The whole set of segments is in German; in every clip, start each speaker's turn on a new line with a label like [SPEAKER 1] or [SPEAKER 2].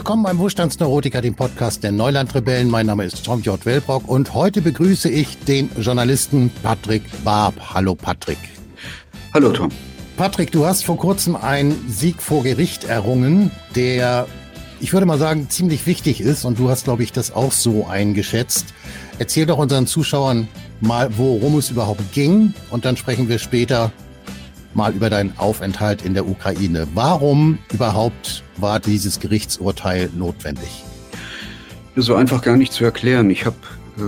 [SPEAKER 1] Willkommen beim Wohlstandsneurotiker, dem Podcast der Neulandrebellen. Mein Name ist Tom J. Wellbrock und heute begrüße ich den Journalisten Patrick Barb. Hallo Patrick.
[SPEAKER 2] Hallo Tom.
[SPEAKER 1] Patrick, du hast vor kurzem einen Sieg vor Gericht errungen, der, ich würde mal sagen, ziemlich wichtig ist, und du hast, glaube ich, das auch so eingeschätzt. Erzähl doch unseren Zuschauern mal, worum es überhaupt ging, und dann sprechen wir später mal über deinen Aufenthalt in der Ukraine. Warum überhaupt war dieses Gerichtsurteil notwendig?
[SPEAKER 2] So einfach gar nicht zu erklären. Ich habe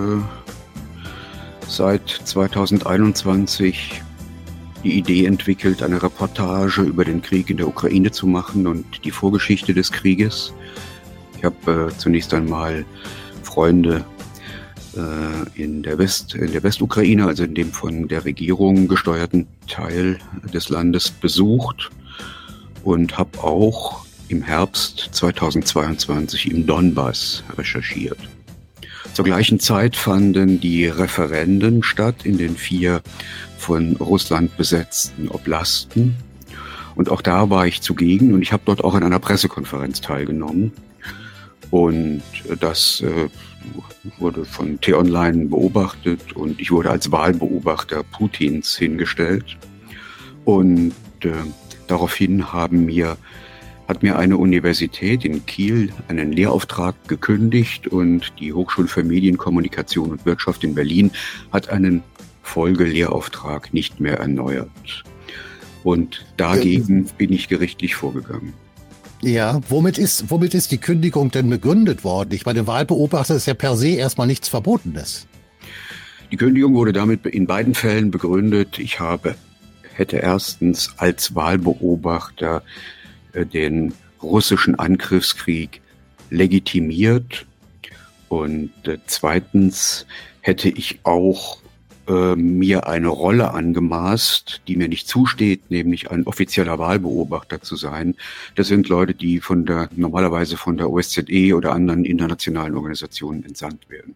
[SPEAKER 2] seit 2021 die Idee entwickelt, eine Reportage über den Krieg in der Ukraine zu machen und die Vorgeschichte des Krieges. Ich habe zunächst einmal Freunde in der Westukraine, also in dem von der Regierung gesteuerten Teil des Landes, besucht und habe auch im Herbst 2022 im Donbass recherchiert. Zur gleichen Zeit fanden die Referenden statt in den 4 von Russland besetzten Oblasten. Und auch da war ich zugegen und ich habe dort auch an einer Pressekonferenz teilgenommen. Und das wurde von T-Online beobachtet und ich wurde als Wahlbeobachter Putins hingestellt. Und daraufhin hat mir eine Universität in Kiel einen Lehrauftrag gekündigt und die Hochschule für Medien, Kommunikation und Wirtschaft in Berlin hat einen Folgelehrauftrag nicht mehr erneuert. Und dagegen bin ich gerichtlich vorgegangen.
[SPEAKER 1] Ja, womit ist die Kündigung denn begründet worden? Ich meine, Wahlbeobachter ist ja per se erstmal nichts Verbotenes.
[SPEAKER 2] Die Kündigung wurde damit in beiden Fällen begründet. Ich hätte erstens als Wahlbeobachter den russischen Angriffskrieg legitimiert und zweitens hätte ich auch mir eine Rolle angemaßt, die mir nicht zusteht, nämlich ein offizieller Wahlbeobachter zu sein. Das sind Leute, die normalerweise von der OSZE oder anderen internationalen Organisationen entsandt werden.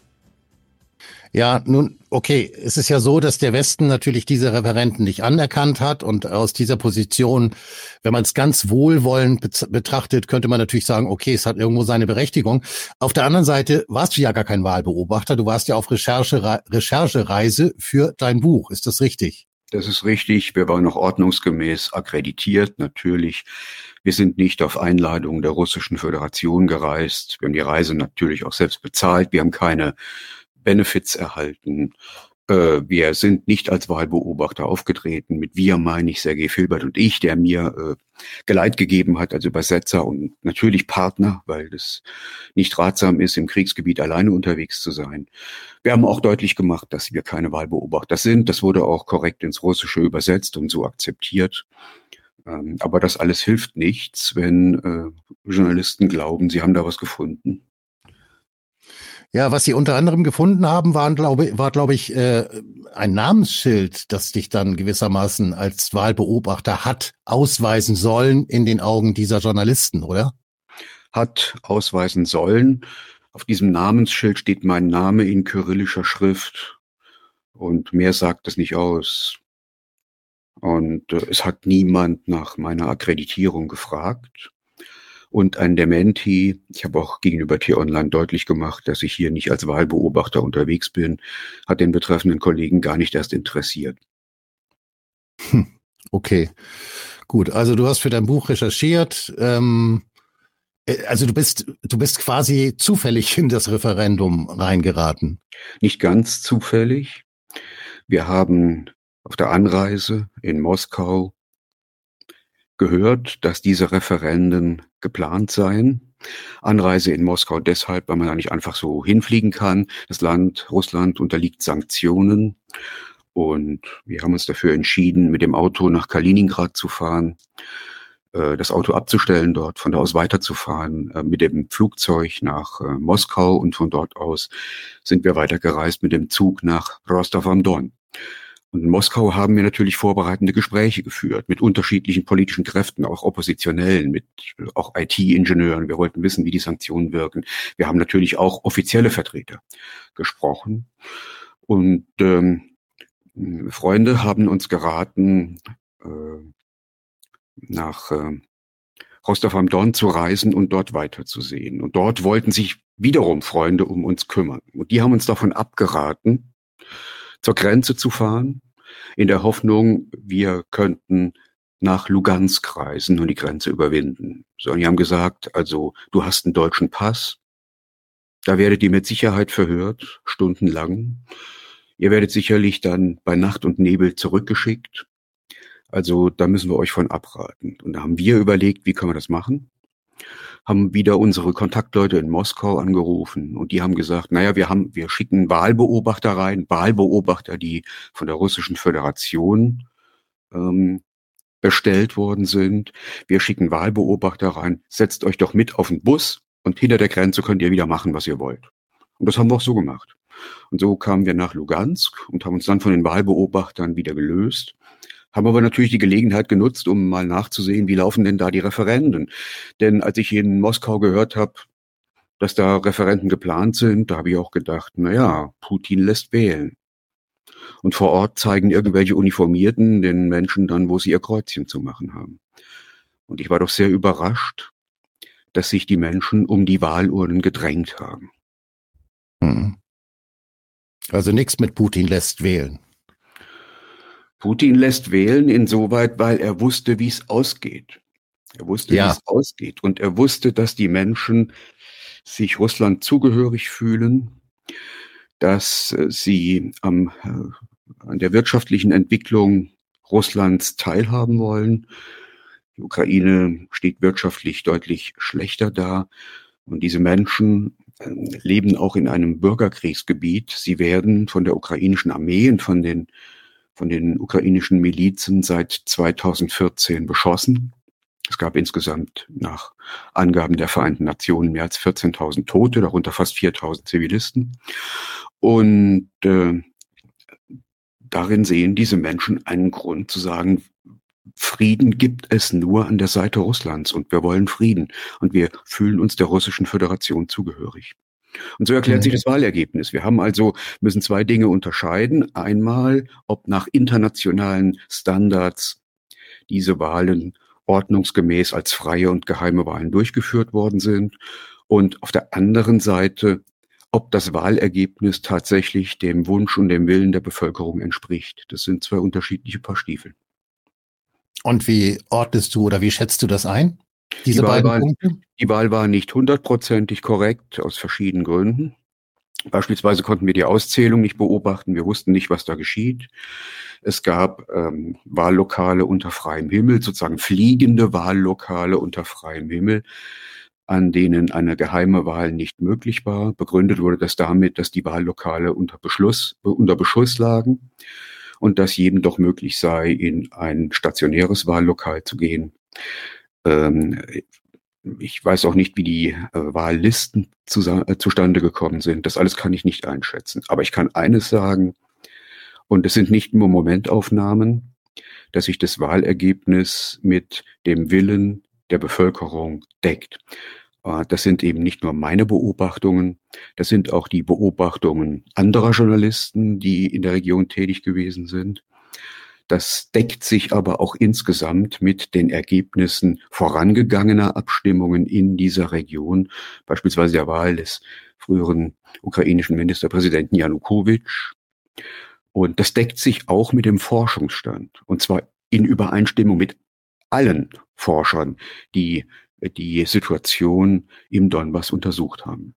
[SPEAKER 1] Ja, nun, okay, es ist ja so, dass der Westen natürlich diese Referenden nicht anerkannt hat und aus dieser Position, wenn man es ganz wohlwollend betrachtet, könnte man natürlich sagen, okay, es hat irgendwo seine Berechtigung. Auf der anderen Seite warst du ja gar kein Wahlbeobachter, du warst ja auf Recherchereise für dein Buch, ist das richtig?
[SPEAKER 2] Das ist richtig, wir waren noch ordnungsgemäß akkreditiert, natürlich. Wir sind nicht auf Einladung der Russischen Föderation gereist, wir haben die Reise natürlich auch selbst bezahlt, wir haben keine Benefits erhalten. Wir sind nicht als Wahlbeobachter aufgetreten. Mit wir meine ich Sergei Filbert und ich, der mir Geleit gegeben hat als Übersetzer und natürlich Partner, weil es nicht ratsam ist, im Kriegsgebiet alleine unterwegs zu sein. Wir haben auch deutlich gemacht, dass wir keine Wahlbeobachter sind. Das wurde auch korrekt ins Russische übersetzt und so akzeptiert. Aber das alles hilft nichts, wenn Journalisten glauben, sie haben da was gefunden.
[SPEAKER 1] Ja, was sie unter anderem gefunden haben, war, glaube ich, ein Namensschild, das dich dann gewissermaßen als Wahlbeobachter hat ausweisen sollen in den Augen dieser Journalisten, oder?
[SPEAKER 2] Hat ausweisen sollen. Auf diesem Namensschild steht mein Name in kyrillischer Schrift und mehr sagt es nicht aus. Und es hat niemand nach meiner Akkreditierung gefragt. Und ein Dementi, ich habe auch gegenüber T-Online deutlich gemacht, dass ich hier nicht als Wahlbeobachter unterwegs bin, hat den betreffenden Kollegen gar nicht erst interessiert.
[SPEAKER 1] Okay, gut. Also du hast für dein Buch recherchiert. Also du bist quasi zufällig in das Referendum reingeraten.
[SPEAKER 2] Nicht ganz zufällig. Wir haben auf der Anreise in Moskau gehört, dass diese Referenden geplant seien. Anreise in Moskau deshalb, weil man da nicht einfach so hinfliegen kann. Das Land, Russland, unterliegt Sanktionen. Und wir haben uns dafür entschieden, mit dem Auto nach Kaliningrad zu fahren, das Auto abzustellen dort, von da aus weiterzufahren, mit dem Flugzeug nach Moskau und von dort aus sind wir weitergereist mit dem Zug nach Rostov-am-Don. Und in Moskau haben wir natürlich vorbereitende Gespräche geführt mit unterschiedlichen politischen Kräften, auch Oppositionellen, mit auch IT-Ingenieuren. Wir wollten wissen, wie die Sanktionen wirken. Wir haben natürlich auch offizielle Vertreter gesprochen. Und Freunde haben uns geraten, nach Rostov am Don zu reisen und dort weiterzusehen. Und dort wollten sich wiederum Freunde um uns kümmern. Und die haben uns davon abgeraten, zur Grenze zu fahren, in der Hoffnung, wir könnten nach Lugansk reisen und die Grenze überwinden. So, und die haben gesagt, also du hast einen deutschen Pass, da werdet ihr mit Sicherheit verhört, stundenlang. Ihr werdet sicherlich dann bei Nacht und Nebel zurückgeschickt. Also da müssen wir euch von abraten. Und da haben wir überlegt, wie können wir das machen? Haben wieder unsere Kontaktleute in Moskau angerufen und die haben gesagt, naja, wir schicken Wahlbeobachter rein, Wahlbeobachter, die von der Russischen Föderation bestellt worden sind. Wir schicken Wahlbeobachter rein, setzt euch doch mit auf den Bus und hinter der Grenze könnt ihr wieder machen, was ihr wollt. Und das haben wir auch so gemacht. Und so kamen wir nach Lugansk und haben uns dann von den Wahlbeobachtern wieder gelöst. Haben aber natürlich die Gelegenheit genutzt, um mal nachzusehen, wie laufen denn da die Referenden. Denn als ich in Moskau gehört habe, dass da Referenden geplant sind, da habe ich auch gedacht, naja, Putin lässt wählen. Und vor Ort zeigen irgendwelche Uniformierten den Menschen dann, wo sie ihr Kreuzchen zu machen haben. Und ich war doch sehr überrascht, dass sich die Menschen um die Wahlurnen gedrängt haben.
[SPEAKER 1] Also nichts mit Putin lässt wählen.
[SPEAKER 2] Putin lässt wählen insoweit, weil er wusste, wie es ausgeht. Er wusste, wie es ausgeht. Und er wusste, dass die Menschen sich Russland zugehörig fühlen, dass sie an der wirtschaftlichen Entwicklung Russlands teilhaben wollen. Die Ukraine steht wirtschaftlich deutlich schlechter da. Und diese Menschen leben auch in einem Bürgerkriegsgebiet. Sie werden von der ukrainischen Armee und von den ukrainischen Milizen seit 2014 beschossen. Es gab insgesamt nach Angaben der Vereinten Nationen mehr als 14.000 Tote, darunter fast 4.000 Zivilisten. Und darin sehen diese Menschen einen Grund zu sagen, Frieden gibt es nur an der Seite Russlands und wir wollen Frieden und wir fühlen uns der Russischen Föderation zugehörig. Und so erklärt sich das Wahlergebnis. Wir müssen zwei Dinge unterscheiden. Einmal, ob nach internationalen Standards diese Wahlen ordnungsgemäß als freie und geheime Wahlen durchgeführt worden sind. Und auf der anderen Seite, ob das Wahlergebnis tatsächlich dem Wunsch und dem Willen der Bevölkerung entspricht. Das sind zwei unterschiedliche Paar Stiefel.
[SPEAKER 1] Und wie ordnest du oder wie schätzt du das ein? Diese beiden Punkte?
[SPEAKER 2] Die Wahl war nicht 100%ig korrekt, aus verschiedenen Gründen. Beispielsweise konnten wir die Auszählung nicht beobachten. Wir wussten nicht, was da geschieht. Es gab Wahllokale unter freiem Himmel, sozusagen fliegende Wahllokale unter freiem Himmel, an denen eine geheime Wahl nicht möglich war. Begründet wurde das damit, dass die Wahllokale unter Beschuss lagen und dass jedem doch möglich sei, in ein stationäres Wahllokal zu gehen. Ich weiß auch nicht, wie die Wahllisten zustande gekommen sind. Das alles kann ich nicht einschätzen. Aber ich kann eines sagen, und es sind nicht nur Momentaufnahmen, dass sich das Wahlergebnis mit dem Willen der Bevölkerung deckt. Das sind eben nicht nur meine Beobachtungen, das sind auch die Beobachtungen anderer Journalisten, die in der Region tätig gewesen sind. Das deckt sich aber auch insgesamt mit den Ergebnissen vorangegangener Abstimmungen in dieser Region, beispielsweise der Wahl des früheren ukrainischen Ministerpräsidenten Janukowitsch. Und das deckt sich auch mit dem Forschungsstand, und zwar in Übereinstimmung mit allen Forschern, die die Situation im Donbass untersucht haben.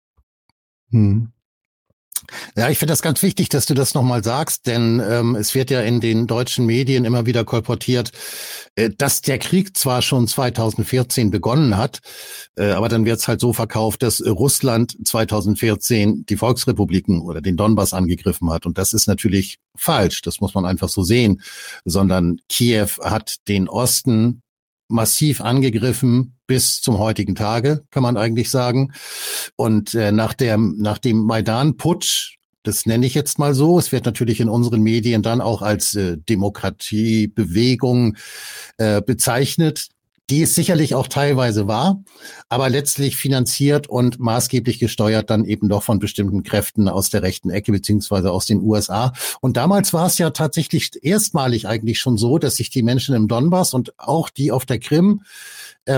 [SPEAKER 1] Ja, ich finde das ganz wichtig, dass du das nochmal sagst, denn es wird ja in den deutschen Medien immer wieder kolportiert, dass der Krieg zwar schon 2014 begonnen hat, aber dann wird es halt so verkauft, dass Russland 2014 die Volksrepubliken oder den Donbass angegriffen hat. Und das ist natürlich falsch, das muss man einfach so sehen, sondern Kiew hat den Osten massiv angegriffen bis zum heutigen Tage, kann man eigentlich sagen. Und nach dem Maidan-Putsch, das nenne ich jetzt mal so, es wird natürlich in unseren Medien dann auch als Demokratiebewegung bezeichnet, die es sicherlich auch teilweise war, aber letztlich finanziert und maßgeblich gesteuert dann eben doch von bestimmten Kräften aus der rechten Ecke beziehungsweise aus den USA. Und damals war es ja tatsächlich erstmalig eigentlich schon so, dass sich die Menschen im Donbass und auch die auf der Krim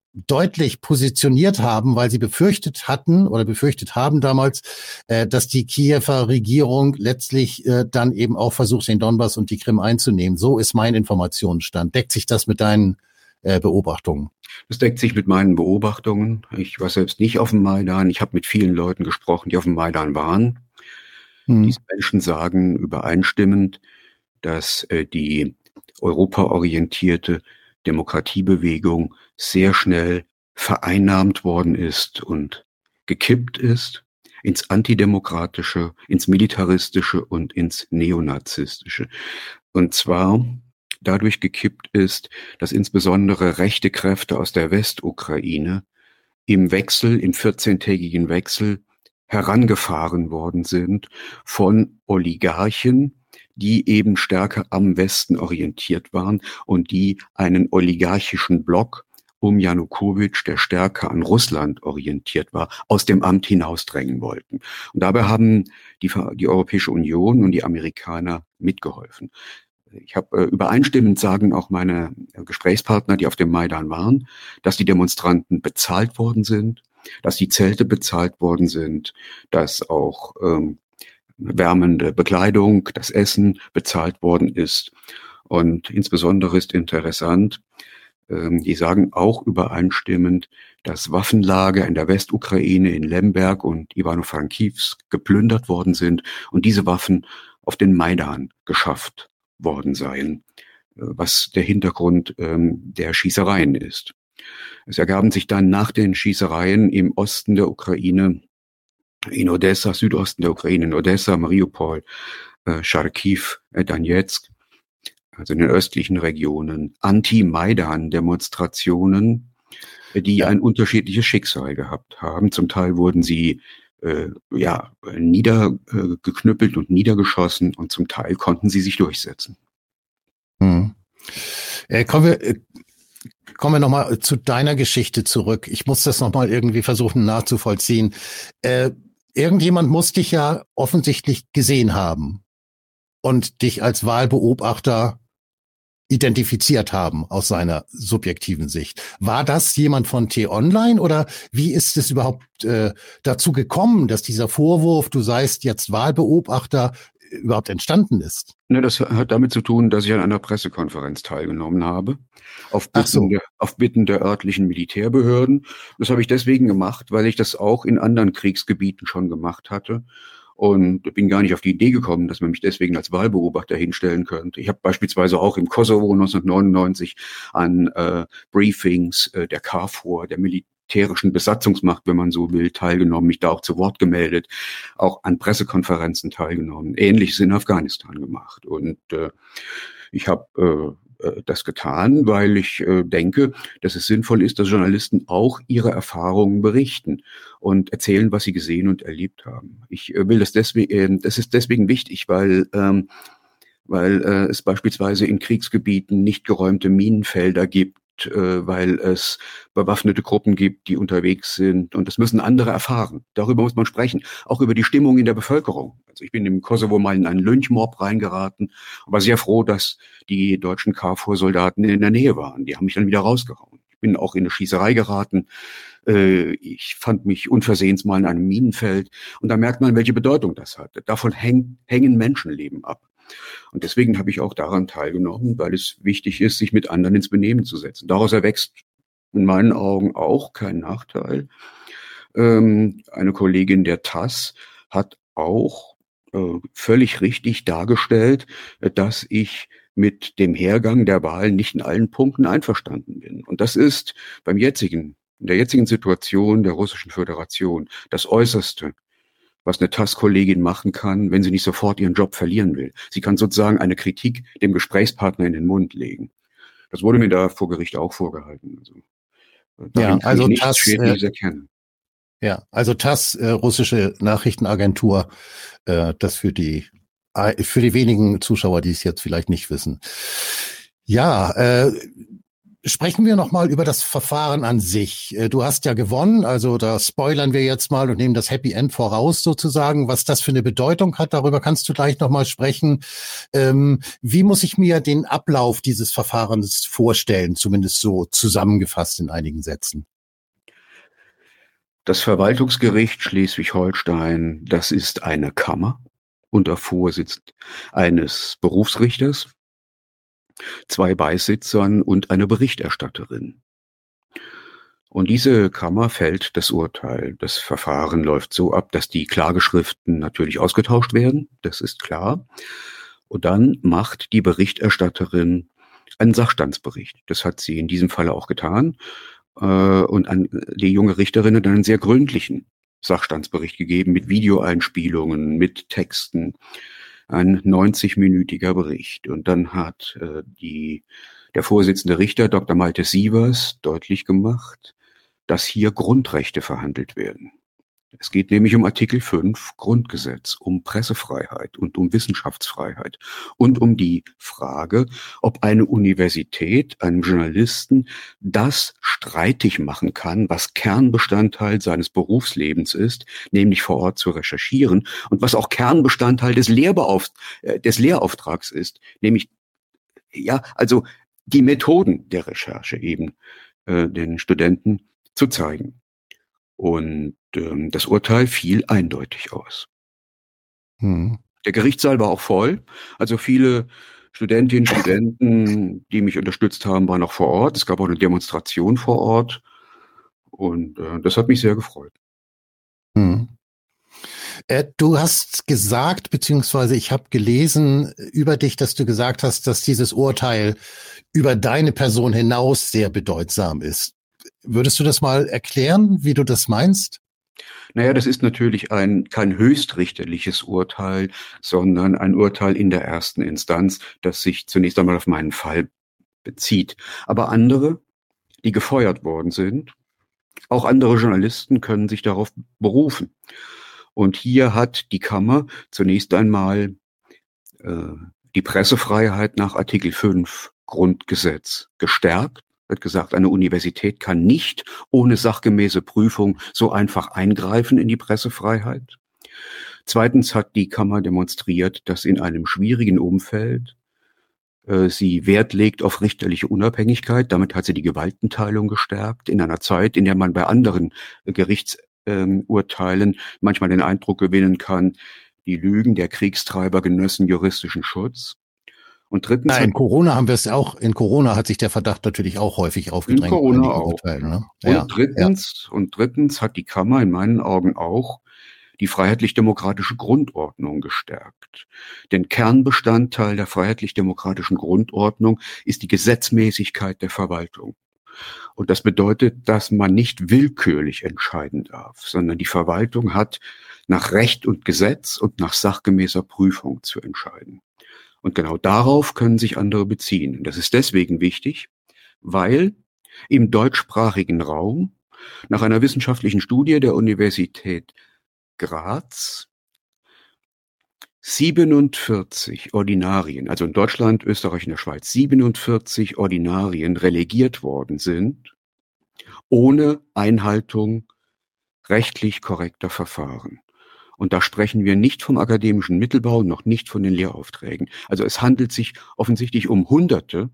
[SPEAKER 1] deutlich positioniert haben, weil sie befürchtet hatten oder befürchtet haben damals, dass die Kiewer Regierung letztlich dann eben auch versucht, den Donbass und die Krim einzunehmen. So ist mein Informationsstand. Deckt sich das mit deinen Beobachtungen?
[SPEAKER 2] Das deckt sich mit meinen Beobachtungen. Ich war selbst nicht auf dem Maidan. Ich habe mit vielen Leuten gesprochen, die auf dem Maidan waren. Diese Menschen sagen übereinstimmend, dass die europaorientierte Demokratiebewegung sehr schnell vereinnahmt worden ist und gekippt ist ins Antidemokratische, ins Militaristische und ins Neonazistische. Und zwar dadurch gekippt ist, dass insbesondere rechte Kräfte aus der Westukraine im 14-tägigen Wechsel herangefahren worden sind von Oligarchen, die eben stärker am Westen orientiert waren und die einen oligarchischen Block um Janukowitsch, der stärker an Russland orientiert war, aus dem Amt hinausdrängen wollten. Und dabei haben die Europäische Union und die Amerikaner mitgeholfen. Ich habe übereinstimmend sagen auch meine Gesprächspartner, die auf dem Maidan waren, dass die Demonstranten bezahlt worden sind, dass die Zelte bezahlt worden sind, dass auch wärmende Bekleidung, das Essen bezahlt worden ist. Und insbesondere ist interessant, die sagen auch übereinstimmend, dass Waffenlager in der Westukraine in Lemberg und Ivano-Frankivsk geplündert worden sind und diese Waffen auf den Maidan geschafft worden seien, was der Hintergrund der Schießereien ist. Es ergaben sich dann nach den Schießereien im Osten der Ukraine, in Odessa, Südosten der Ukraine, in Odessa, Mariupol, Charkiw, Donetsk, also in den östlichen Regionen, Anti-Maidan-Demonstrationen, die ein unterschiedliches Schicksal gehabt haben. Zum Teil wurden sie niedergeknüppelt und niedergeschossen und zum Teil konnten sie sich durchsetzen.
[SPEAKER 1] Kommen wir nochmal zu deiner Geschichte zurück. Ich muss das nochmal irgendwie versuchen nachzuvollziehen. Irgendjemand muss dich ja offensichtlich gesehen haben und dich als Wahlbeobachter identifiziert haben aus seiner subjektiven Sicht. War das jemand von T-Online oder wie ist es überhaupt dazu gekommen, dass dieser Vorwurf, du seist jetzt Wahlbeobachter, überhaupt entstanden ist?
[SPEAKER 2] Ne, das hat damit zu tun, dass ich an einer Pressekonferenz teilgenommen habe, auf Bitten der örtlichen Militärbehörden. Das habe ich deswegen gemacht, weil ich das auch in anderen Kriegsgebieten schon gemacht hatte. Und bin gar nicht auf die Idee gekommen, dass man mich deswegen als Wahlbeobachter hinstellen könnte. Ich habe beispielsweise auch im Kosovo 1999 an Briefings der KFOR, der militärischen Besatzungsmacht, wenn man so will, teilgenommen, mich da auch zu Wort gemeldet, auch an Pressekonferenzen teilgenommen, Ähnliches in Afghanistan gemacht. Und ich habe das getan, weil ich denke, dass es sinnvoll ist, dass Journalisten auch ihre Erfahrungen berichten und erzählen, was sie gesehen und erlebt haben. Ich will das deswegen, das ist deswegen wichtig, weil es beispielsweise in Kriegsgebieten nicht geräumte Minenfelder gibt, weil es bewaffnete Gruppen gibt, die unterwegs sind. Und das müssen andere erfahren. Darüber muss man sprechen. Auch über die Stimmung in der Bevölkerung. Also ich bin im Kosovo mal in einen Lynchmob reingeraten und war sehr froh, dass die deutschen KFOR-Soldaten in der Nähe waren. Die haben mich dann wieder rausgehauen. Ich bin auch in eine Schießerei geraten. Ich fand mich unversehens mal in einem Minenfeld. Und da merkt man, welche Bedeutung das hat. Davon hängen Menschenleben ab. Und deswegen habe ich auch daran teilgenommen, weil es wichtig ist, sich mit anderen ins Benehmen zu setzen. Daraus erwächst in meinen Augen auch kein Nachteil. Eine Kollegin der TASS hat auch völlig richtig dargestellt, dass ich mit dem Hergang der Wahl nicht in allen Punkten einverstanden bin. Und das ist in der jetzigen Situation der Russischen Föderation das Äußerste, was eine TASS-Kollegin machen kann, wenn sie nicht sofort ihren Job verlieren will. Sie kann sozusagen eine Kritik dem Gesprächspartner in den Mund legen. Das wurde mir da vor Gericht auch vorgehalten.
[SPEAKER 1] Also
[SPEAKER 2] nichts
[SPEAKER 1] TASS
[SPEAKER 2] Schädliches erkennen.
[SPEAKER 1] Ja, also TASS, russische Nachrichtenagentur, das für die wenigen Zuschauer, die es jetzt vielleicht nicht wissen. Ja, Sprechen wir nochmal über das Verfahren an sich. Du hast ja gewonnen, also da spoilern wir jetzt mal und nehmen das Happy End voraus sozusagen. Was das für eine Bedeutung hat, darüber kannst du gleich nochmal sprechen. Wie muss ich mir den Ablauf dieses Verfahrens vorstellen, zumindest so zusammengefasst in einigen Sätzen?
[SPEAKER 2] Das Verwaltungsgericht Schleswig-Holstein, das ist eine Kammer unter Vorsitz eines Berufsrichters, 2 Beisitzern und einer Berichterstatterin. Und diese Kammer fällt das Urteil. Das Verfahren läuft so ab, dass die Klageschriften natürlich ausgetauscht werden, das ist klar. Und dann macht die Berichterstatterin einen Sachstandsbericht. Das hat sie in diesem Falle auch getan. Und die junge Richterin hat einen sehr gründlichen Sachstandsbericht gegeben mit Videoeinspielungen, mit Texten. Ein 90-minütiger Bericht. Und dann hat der Vorsitzende Richter, Dr. Malte Sievers, deutlich gemacht, dass hier Grundrechte verhandelt werden. Es geht nämlich um Artikel 5 Grundgesetz, um Pressefreiheit und um Wissenschaftsfreiheit und um die Frage, ob eine Universität einem Journalisten das streitig machen kann, was Kernbestandteil seines Berufslebens ist, nämlich vor Ort zu recherchieren und was auch Kernbestandteil des Lehrauftrags ist, nämlich also die Methoden der Recherche eben den Studenten zu zeigen. Und das Urteil fiel eindeutig aus. Der Gerichtssaal war auch voll. Also viele Studentinnen, Studenten, die mich unterstützt haben, waren auch vor Ort. Es gab auch eine Demonstration vor Ort. Und das hat mich sehr gefreut.
[SPEAKER 1] Du hast gesagt, beziehungsweise ich habe gelesen über dich, dass du gesagt hast, dass dieses Urteil über deine Person hinaus sehr bedeutsam ist. Würdest du das mal erklären, wie du das meinst?
[SPEAKER 2] Naja, das ist natürlich kein höchstrichterliches Urteil, sondern ein Urteil in der ersten Instanz, das sich zunächst einmal auf meinen Fall bezieht. Aber andere, die gefeuert worden sind, auch andere Journalisten können sich darauf berufen. Und hier hat die Kammer zunächst einmal die Pressefreiheit nach Artikel 5 Grundgesetz gestärkt. Wird gesagt, eine Universität kann nicht ohne sachgemäße Prüfung so einfach eingreifen in die Pressefreiheit. Zweitens hat die Kammer demonstriert, dass in einem schwierigen Umfeld sie Wert legt auf richterliche Unabhängigkeit. Damit hat sie die Gewaltenteilung gestärkt in einer Zeit, in der man bei anderen Gerichtsurteilen manchmal den Eindruck gewinnen kann, die Lügen der Kriegstreiber genössen juristischen Schutz. Und drittens.
[SPEAKER 1] In Corona haben wir es auch, in Corona hat sich der Verdacht natürlich auch häufig aufgedrängt.
[SPEAKER 2] In Corona auch. Ne? Und drittens hat die Kammer in meinen Augen auch die freiheitlich-demokratische Grundordnung gestärkt. Denn Kernbestandteil der freiheitlich-demokratischen Grundordnung ist die Gesetzmäßigkeit der Verwaltung. Und das bedeutet, dass man nicht willkürlich entscheiden darf, sondern die Verwaltung hat nach Recht und Gesetz und nach sachgemäßer Prüfung zu entscheiden. Und genau darauf können sich andere beziehen. Das ist deswegen wichtig, weil im deutschsprachigen Raum nach einer wissenschaftlichen Studie der Universität Graz 47 Ordinarien, also in Deutschland, Österreich und der Schweiz, 47 Ordinarien relegiert worden sind, ohne Einhaltung rechtlich korrekter Verfahren. Und da sprechen wir nicht vom akademischen Mittelbau, noch nicht von den Lehraufträgen. Also es handelt sich offensichtlich um Hunderte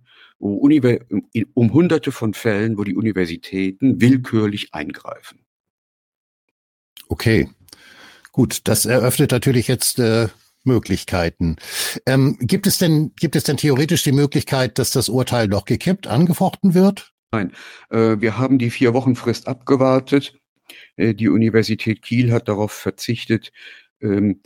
[SPEAKER 2] von Fällen, wo die Universitäten willkürlich eingreifen.
[SPEAKER 1] Okay, gut, das eröffnet natürlich jetzt Möglichkeiten. Gibt es denn theoretisch die Möglichkeit, dass das Urteil noch gekippt, angefochten wird?
[SPEAKER 2] Nein, wir haben die 4-Wochen-Frist abgewartet. Die Universität Kiel hat darauf verzichtet, die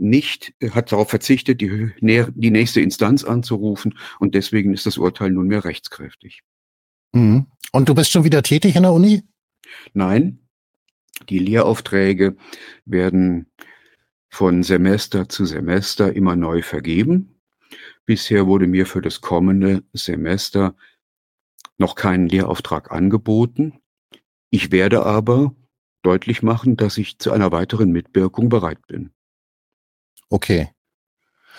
[SPEAKER 2] nächste Instanz anzurufen, und deswegen ist das Urteil nunmehr rechtskräftig.
[SPEAKER 1] Und du bist schon wieder tätig in der Uni?
[SPEAKER 2] Nein, die Lehraufträge werden von Semester zu Semester immer neu vergeben. Bisher wurde mir für das kommende Semester noch kein Lehrauftrag angeboten. Ich werde aber deutlich machen, dass ich zu einer weiteren Mitwirkung bereit bin.
[SPEAKER 1] Okay.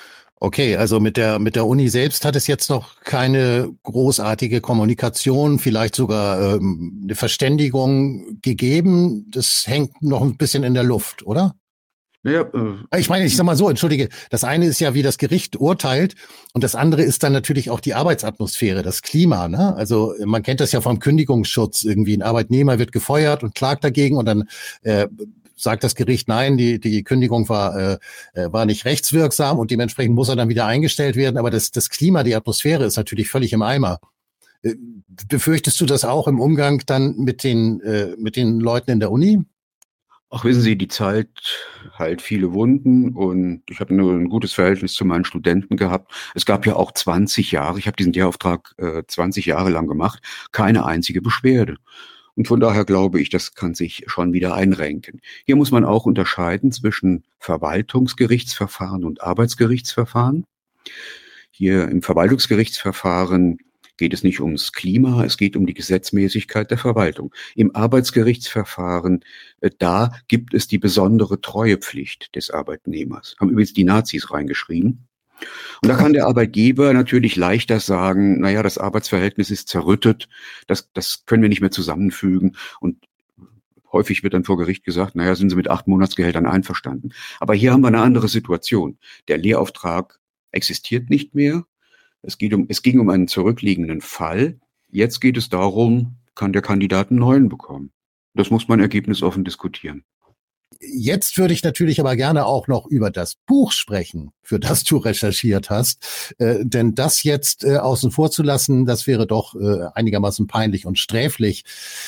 [SPEAKER 1] Okay, also mit der Uni selbst hat es jetzt noch keine großartige Kommunikation, vielleicht sogar eine Verständigung gegeben. Das hängt noch ein bisschen in der Luft, oder?
[SPEAKER 2] Naja,
[SPEAKER 1] Ich meine, ich sag mal so, entschuldige, das eine ist ja, wie das Gericht urteilt, und das andere ist dann natürlich auch die Arbeitsatmosphäre, das Klima, ne? Also man kennt das ja vom Kündigungsschutz irgendwie. Ein Arbeitnehmer wird gefeuert und klagt dagegen und dann sagt das Gericht, nein, die Kündigung war nicht rechtswirksam und dementsprechend muss er dann wieder eingestellt werden. Aber das Klima, die Atmosphäre ist natürlich völlig im Eimer. Befürchtest du das auch im Umgang dann mit den Leuten in der Uni?
[SPEAKER 2] Ach, wissen Sie, die Zeit heilt viele Wunden und ich habe nur ein gutes Verhältnis zu meinen Studenten gehabt. Es gab ja auch 20 Jahre, ich habe diesen Lehrauftrag 20 Jahre lang gemacht, keine einzige Beschwerde. Und von daher glaube ich, das kann sich schon wieder einrenken. Hier muss man auch unterscheiden zwischen Verwaltungsgerichtsverfahren und Arbeitsgerichtsverfahren. Hier im Verwaltungsgerichtsverfahren geht es nicht ums Klima, es geht um die Gesetzmäßigkeit der Verwaltung. Im Arbeitsgerichtsverfahren, da gibt es die besondere Treuepflicht des Arbeitnehmers. Haben übrigens die Nazis reingeschrieben. Und da kann der Arbeitgeber natürlich leichter sagen, naja, das Arbeitsverhältnis ist zerrüttet, das können wir nicht mehr zusammenfügen. Und häufig wird dann vor Gericht gesagt, naja, sind Sie mit 8 Monatsgehältern einverstanden. Aber hier haben wir eine andere Situation. Der Lehrauftrag existiert nicht mehr. Es ging um einen zurückliegenden Fall. Jetzt geht es darum, kann der Kandidat einen neuen bekommen. Das muss man ergebnisoffen diskutieren.
[SPEAKER 1] Jetzt würde ich natürlich aber gerne auch noch über das Buch sprechen, für das du recherchiert hast. Denn das jetzt außen vor zu lassen, das wäre doch einigermaßen peinlich und sträflich.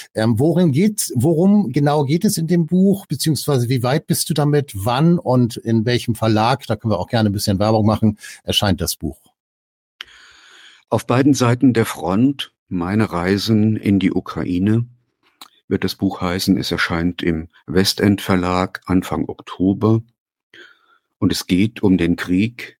[SPEAKER 1] Worum genau geht es in dem Buch? Beziehungsweise wie weit bist du damit? Wann und in welchem Verlag? Da können wir auch gerne ein bisschen Werbung machen. Erscheint das Buch.
[SPEAKER 2] Auf beiden Seiten der Front, meine Reisen in die Ukraine, wird das Buch heißen. Es erscheint im Westend Verlag Anfang Oktober. Und es geht um den Krieg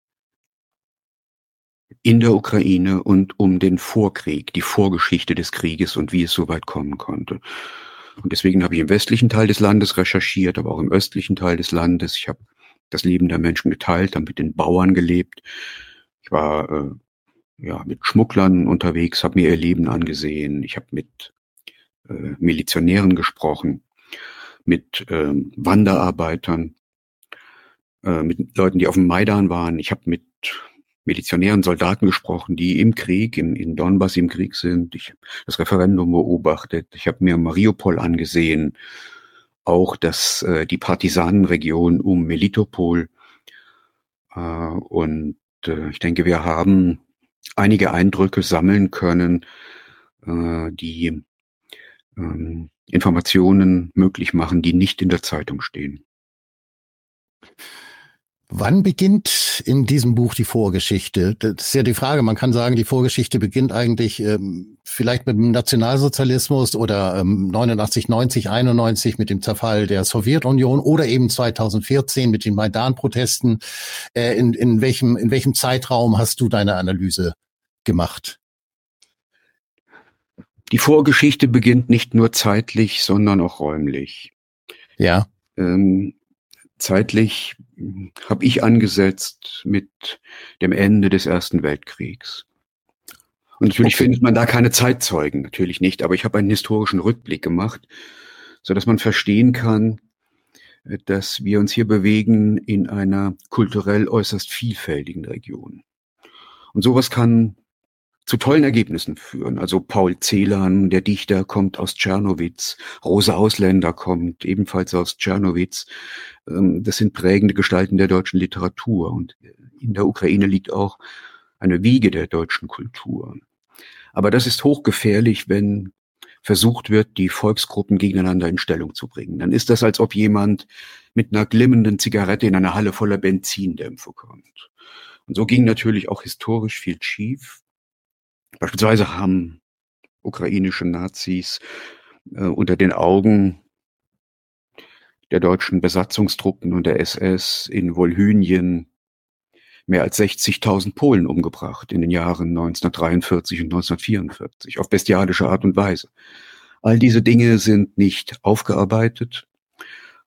[SPEAKER 2] in der Ukraine und um den Vorkrieg, die Vorgeschichte des Krieges und wie es so weit kommen konnte. Und deswegen habe ich im westlichen Teil des Landes recherchiert, aber auch im östlichen Teil des Landes. Ich habe das Leben der Menschen geteilt, habe mit den Bauern gelebt. Ich war mit Schmugglern unterwegs, habe mir ihr Leben angesehen. Ich habe mit Milizionären gesprochen, mit Wanderarbeitern, mit Leuten, die auf dem Maidan waren. Ich habe mit Milizionären, Soldaten gesprochen, die im Krieg, in Donbass im Krieg sind. Ich habe das Referendum beobachtet. Ich habe mir Mariupol angesehen, auch die Partisanenregion um Melitopol. Und ich denke, wir haben einige Eindrücke sammeln können, die Informationen möglich machen, die nicht in der Zeitung stehen.
[SPEAKER 1] Wann beginnt in diesem Buch die Vorgeschichte? Das ist ja die Frage. Man kann sagen, die Vorgeschichte beginnt eigentlich vielleicht mit dem Nationalsozialismus oder 89, 90, 91 mit dem Zerfall der Sowjetunion oder eben 2014 mit den Maidan-Protesten. In welchem Zeitraum hast du deine Analyse gemacht?
[SPEAKER 2] Die Vorgeschichte beginnt nicht nur zeitlich, sondern auch räumlich.
[SPEAKER 1] Ja.
[SPEAKER 2] Zeitlich habe ich angesetzt mit dem Ende des Ersten Weltkriegs. Und natürlich findet man da keine Zeitzeugen, natürlich nicht, aber ich habe einen historischen Rückblick gemacht, so dass man verstehen kann, dass wir uns hier bewegen in einer kulturell äußerst vielfältigen Region. Und sowas kann zu tollen Ergebnissen führen. Also Paul Celan, der Dichter, kommt aus Czernowitz. Rosa Ausländer kommt ebenfalls aus Czernowitz. Das sind prägende Gestalten der deutschen Literatur. Und in der Ukraine liegt auch eine Wiege der deutschen Kultur. Aber das ist hochgefährlich, wenn versucht wird, die Volksgruppen gegeneinander in Stellung zu bringen. Dann ist das, als ob jemand mit einer glimmenden Zigarette in eine Halle voller Benzindämpfe kommt. Und so ging natürlich auch historisch viel schief. Beispielsweise haben ukrainische Nazis unter den Augen der deutschen Besatzungstruppen und der SS in Wolhynien mehr als 60.000 Polen umgebracht in den Jahren 1943 und 1944 auf bestialische Art und Weise. All diese Dinge sind nicht aufgearbeitet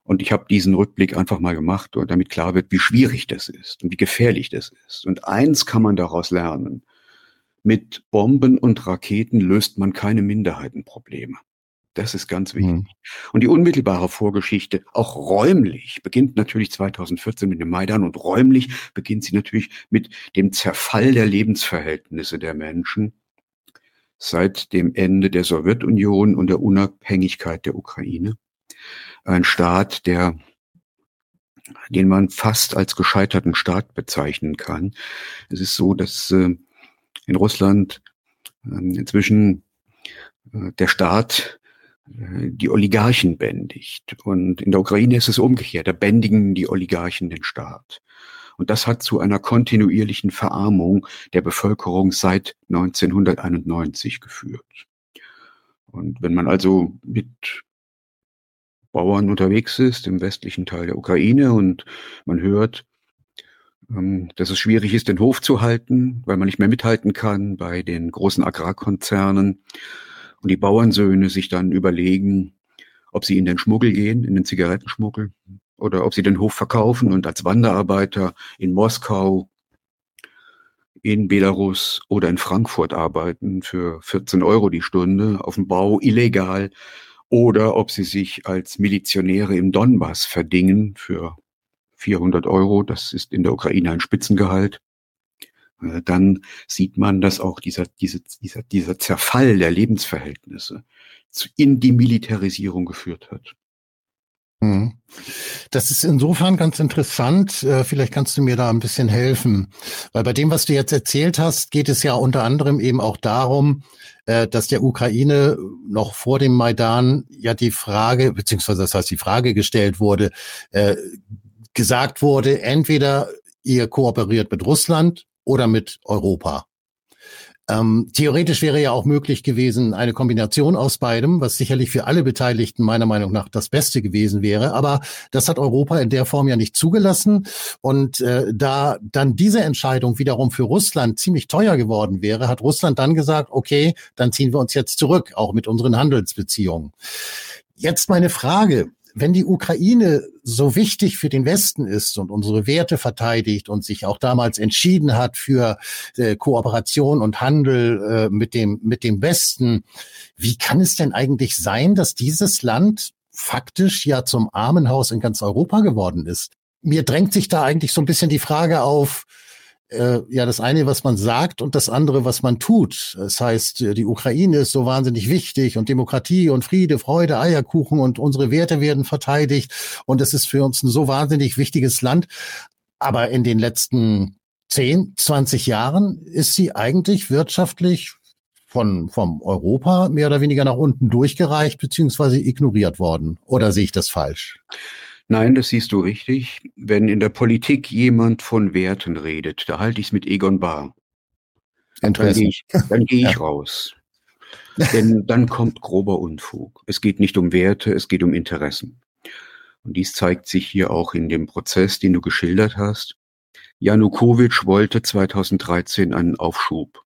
[SPEAKER 2] Und ich habe diesen Rückblick einfach mal gemacht, damit klar wird, wie schwierig das ist und wie gefährlich das ist. Und eins kann man daraus lernen. Mit Bomben und Raketen löst man keine Minderheitenprobleme. Das ist ganz wichtig. Und die unmittelbare Vorgeschichte, auch räumlich, beginnt natürlich 2014 mit dem Maidan und räumlich beginnt sie natürlich mit dem Zerfall der Lebensverhältnisse der Menschen seit dem Ende der Sowjetunion und der Unabhängigkeit der Ukraine. Ein Staat, den man fast als gescheiterten Staat bezeichnen kann. Es ist so, dass in Russland inzwischen der Staat die Oligarchen bändigt. Und in der Ukraine ist es umgekehrt. Da bändigen die Oligarchen den Staat. Und das hat zu einer kontinuierlichen Verarmung der Bevölkerung seit 1991 geführt. Und wenn man also mit Bauern unterwegs ist im westlichen Teil der Ukraine und man hört, dass es schwierig ist, den Hof zu halten, weil man nicht mehr mithalten kann bei den großen Agrarkonzernen und die Bauernsöhne sich dann überlegen, ob sie in den Schmuggel gehen, in den Zigarettenschmuggel, oder ob sie den Hof verkaufen und als Wanderarbeiter in Moskau, in Belarus oder in Frankfurt arbeiten für 14 € die Stunde auf dem Bau illegal, oder ob sie sich als Milizionäre im Donbass verdingen für 400 €, das ist in der Ukraine ein Spitzengehalt. Dann sieht man, dass auch dieser Zerfall der Lebensverhältnisse in die Militarisierung geführt hat.
[SPEAKER 1] Das ist insofern ganz interessant. Vielleicht kannst du mir da ein bisschen helfen. Weil bei dem, was du jetzt erzählt hast, geht es ja unter anderem eben auch darum, dass der Ukraine noch vor dem Maidan ja die Frage, beziehungsweise das heißt die Frage gestellt wurde, gesagt wurde, entweder ihr kooperiert mit Russland oder mit Europa. Theoretisch wäre ja auch möglich gewesen, eine Kombination aus beidem, was sicherlich für alle Beteiligten meiner Meinung nach das Beste gewesen wäre. Aber das hat Europa in der Form ja nicht zugelassen. Und da dann diese Entscheidung wiederum für Russland ziemlich teuer geworden wäre, hat Russland dann gesagt, okay, dann ziehen wir uns jetzt zurück, auch mit unseren Handelsbeziehungen. Jetzt meine Frage. Wenn die Ukraine so wichtig für den Westen ist und unsere Werte verteidigt und sich auch damals entschieden hat für Kooperation und Handel mit dem Westen, wie kann es denn eigentlich sein, dass dieses Land faktisch ja zum Armenhaus in ganz Europa geworden ist? Mir drängt sich da eigentlich so ein bisschen die Frage auf, ja, das eine, was man sagt und das andere, was man tut. Das heißt, die Ukraine ist so wahnsinnig wichtig und Demokratie und Friede, Freude, Eierkuchen und unsere Werte werden verteidigt und es ist für uns ein so wahnsinnig wichtiges Land. Aber in den letzten 10, 20 Jahren ist sie eigentlich wirtschaftlich vom Europa mehr oder weniger nach unten durchgereicht beziehungsweise ignoriert worden. Oder sehe ich das falsch?
[SPEAKER 2] Nein, das siehst du richtig. Wenn in der Politik jemand von Werten redet, da halte ich es mit Egon Bahr. Dann gehe ich raus. Denn dann kommt grober Unfug. Es geht nicht um Werte, es geht um Interessen. Und dies zeigt sich hier auch in dem Prozess, den du geschildert hast. Janukowitsch wollte 2013 einen Aufschub,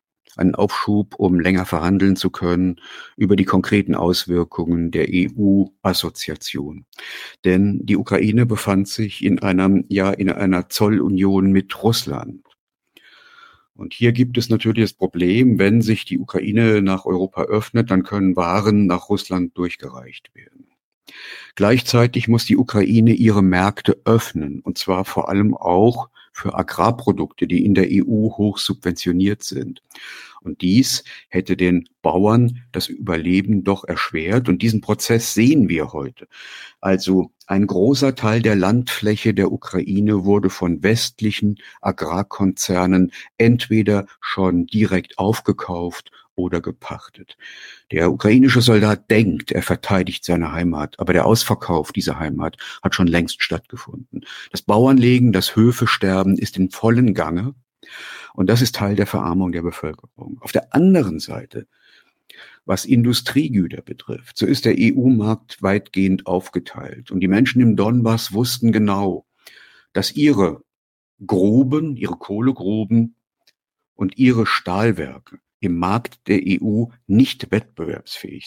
[SPEAKER 2] um länger verhandeln zu können über die konkreten Auswirkungen der EU-Assoziation. Denn die Ukraine befand sich in einer Zollunion mit Russland. Und hier gibt es natürlich das Problem, wenn sich die Ukraine nach Europa öffnet, dann können Waren nach Russland durchgereicht werden. Gleichzeitig muss die Ukraine ihre Märkte öffnen, und zwar vor allem auch für Agrarprodukte, die in der EU hoch subventioniert sind. Und dies hätte den Bauern das Überleben doch erschwert. Und diesen Prozess sehen wir heute. Also ein großer Teil der Landfläche der Ukraine wurde von westlichen Agrarkonzernen entweder schon direkt aufgekauft oder gepachtet. Der ukrainische Soldat denkt, er verteidigt seine Heimat, aber der Ausverkauf dieser Heimat hat schon längst stattgefunden. Das Bauernlegen, das Höfesterben ist in vollem Gange. Und das ist Teil der Verarmung der Bevölkerung. Auf der anderen Seite, was Industriegüter betrifft, so ist der EU-Markt weitgehend aufgeteilt. Und die Menschen im Donbass wussten genau, dass ihre Gruben, ihre Kohlegruben und ihre Stahlwerke im Markt der EU nicht wettbewerbsfähig sind.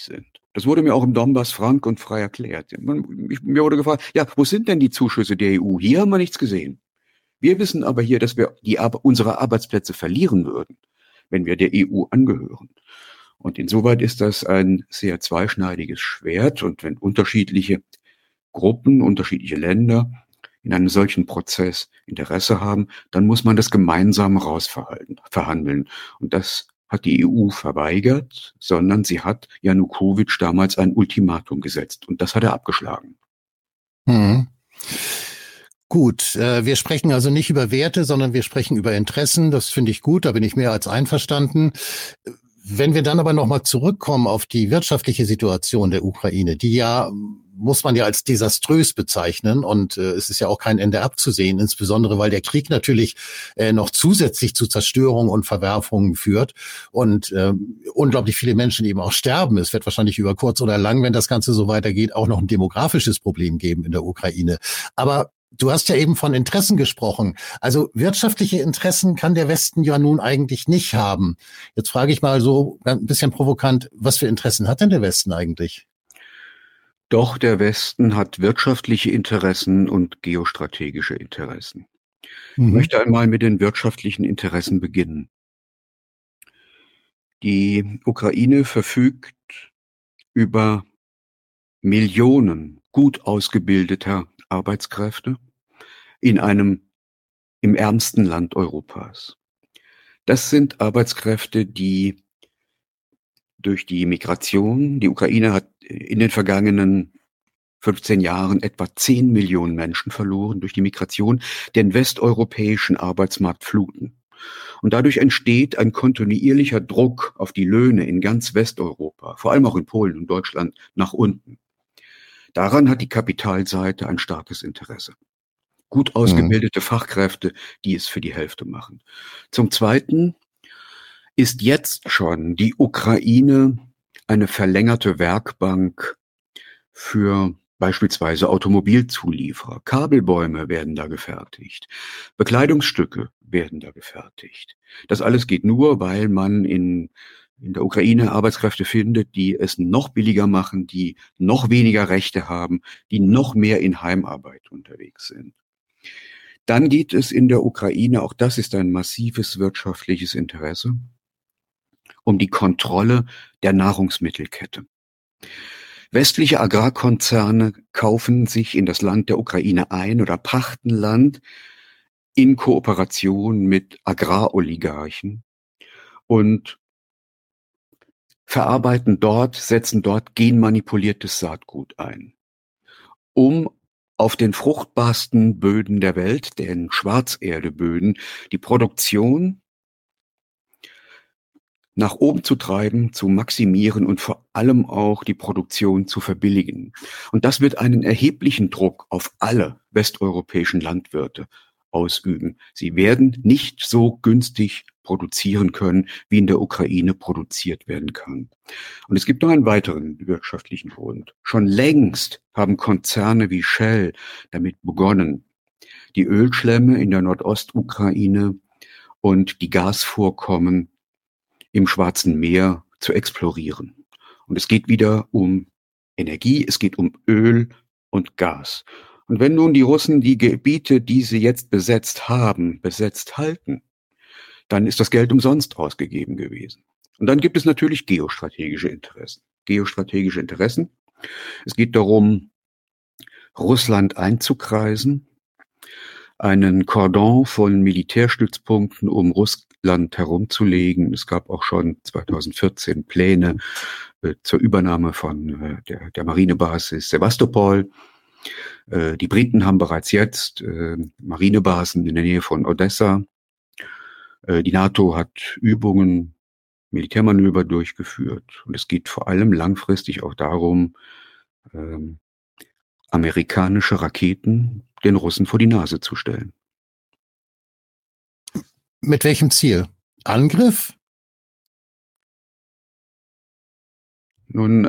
[SPEAKER 2] Das wurde mir auch im Donbass frank und frei erklärt. Mir wurde gefragt, ja, wo sind denn die Zuschüsse der EU? Hier haben wir nichts gesehen. Wir wissen aber hier, dass wir unsere Arbeitsplätze verlieren würden, wenn wir der EU angehören. Und insoweit ist das ein sehr zweischneidiges Schwert. Und wenn unterschiedliche Gruppen, unterschiedliche Länder in einem solchen Prozess Interesse haben, dann muss man das gemeinsam verhandeln. Und das hat die EU verweigert, sondern sie hat Janukowitsch damals ein Ultimatum gesetzt. Und das hat er abgeschlagen.
[SPEAKER 1] Hm. Gut, wir sprechen also nicht über Werte, sondern wir sprechen über Interessen. Das finde ich gut, da bin ich mehr als einverstanden. Wenn wir dann aber nochmal zurückkommen auf die wirtschaftliche Situation der Ukraine, die ja, muss man ja als desaströs bezeichnen, und es ist ja auch kein Ende abzusehen, insbesondere weil der Krieg natürlich noch zusätzlich zu Zerstörung und Verwerfungen führt und unglaublich viele Menschen eben auch sterben. Es wird wahrscheinlich über kurz oder lang, wenn das Ganze so weitergeht, auch noch ein demografisches Problem geben in der Ukraine. Aber du hast ja eben von Interessen gesprochen. Also wirtschaftliche Interessen kann der Westen ja nun eigentlich nicht haben. Jetzt frage ich mal so ein bisschen provokant, was für Interessen hat denn der Westen eigentlich?
[SPEAKER 2] Doch der Westen hat wirtschaftliche Interessen und geostrategische Interessen. Ich möchte einmal mit den wirtschaftlichen Interessen beginnen. Die Ukraine verfügt über Millionen gut ausgebildeter Arbeitskräfte im ärmsten Land Europas. Das sind Arbeitskräfte, die durch die Migration, die Ukraine hat in den vergangenen 15 Jahren etwa 10 Millionen Menschen verloren durch die Migration, den westeuropäischen Arbeitsmarkt fluten. Und dadurch entsteht ein kontinuierlicher Druck auf die Löhne in ganz Westeuropa, vor allem auch in Polen und Deutschland, nach unten. Daran hat die Kapitalseite ein starkes Interesse. Gut ausgebildete Fachkräfte, die es für die Hälfte machen. Zum Zweiten ist jetzt schon die Ukraine eine verlängerte Werkbank für beispielsweise Automobilzulieferer. Kabelbäume werden da gefertigt. Bekleidungsstücke werden da gefertigt. Das alles geht nur, weil man in der Ukraine Arbeitskräfte findet, die es noch billiger machen, die noch weniger Rechte haben, die noch mehr in Heimarbeit unterwegs sind. Dann geht es in der Ukraine, auch das ist ein massives wirtschaftliches Interesse, um die Kontrolle der Nahrungsmittelkette. Westliche Agrarkonzerne kaufen sich in das Land der Ukraine ein oder pachten Land in Kooperation mit Agraroligarchen und verarbeiten dort, setzen dort genmanipuliertes Saatgut ein, um auf den fruchtbarsten Böden der Welt, den Schwarzerdeböden, die Produktion nach oben zu treiben, zu maximieren und vor allem auch die Produktion zu verbilligen. Und das wird einen erheblichen Druck auf alle westeuropäischen Landwirte ausüben. Sie werden nicht so günstig produzieren können, wie in der Ukraine produziert werden kann. Und es gibt noch einen weiteren wirtschaftlichen Grund. Schon längst haben Konzerne wie Shell damit begonnen, die Ölschlemme in der Nordostukraine und die Gasvorkommen im Schwarzen Meer zu explorieren. Und es geht wieder um Energie, es geht um Öl und Gas. Und wenn nun die Russen die Gebiete, die sie jetzt besetzt haben, besetzt halten, dann ist das Geld umsonst ausgegeben gewesen. Und dann gibt es natürlich geostrategische Interessen. Geostrategische Interessen. Es geht darum, Russland einzukreisen, einen Kordon von Militärstützpunkten um Russland herumzulegen. Es gab auch schon 2014 Pläne zur Übernahme von der Marinebasis Sewastopol. Die Briten haben bereits jetzt Marinebasen in der Nähe von Odessa. Die NATO hat Übungen, Militärmanöver durchgeführt. Und es geht vor allem langfristig auch darum, amerikanische Raketen den Russen vor die Nase zu stellen.
[SPEAKER 1] Mit welchem Ziel? Angriff?
[SPEAKER 2] Nun,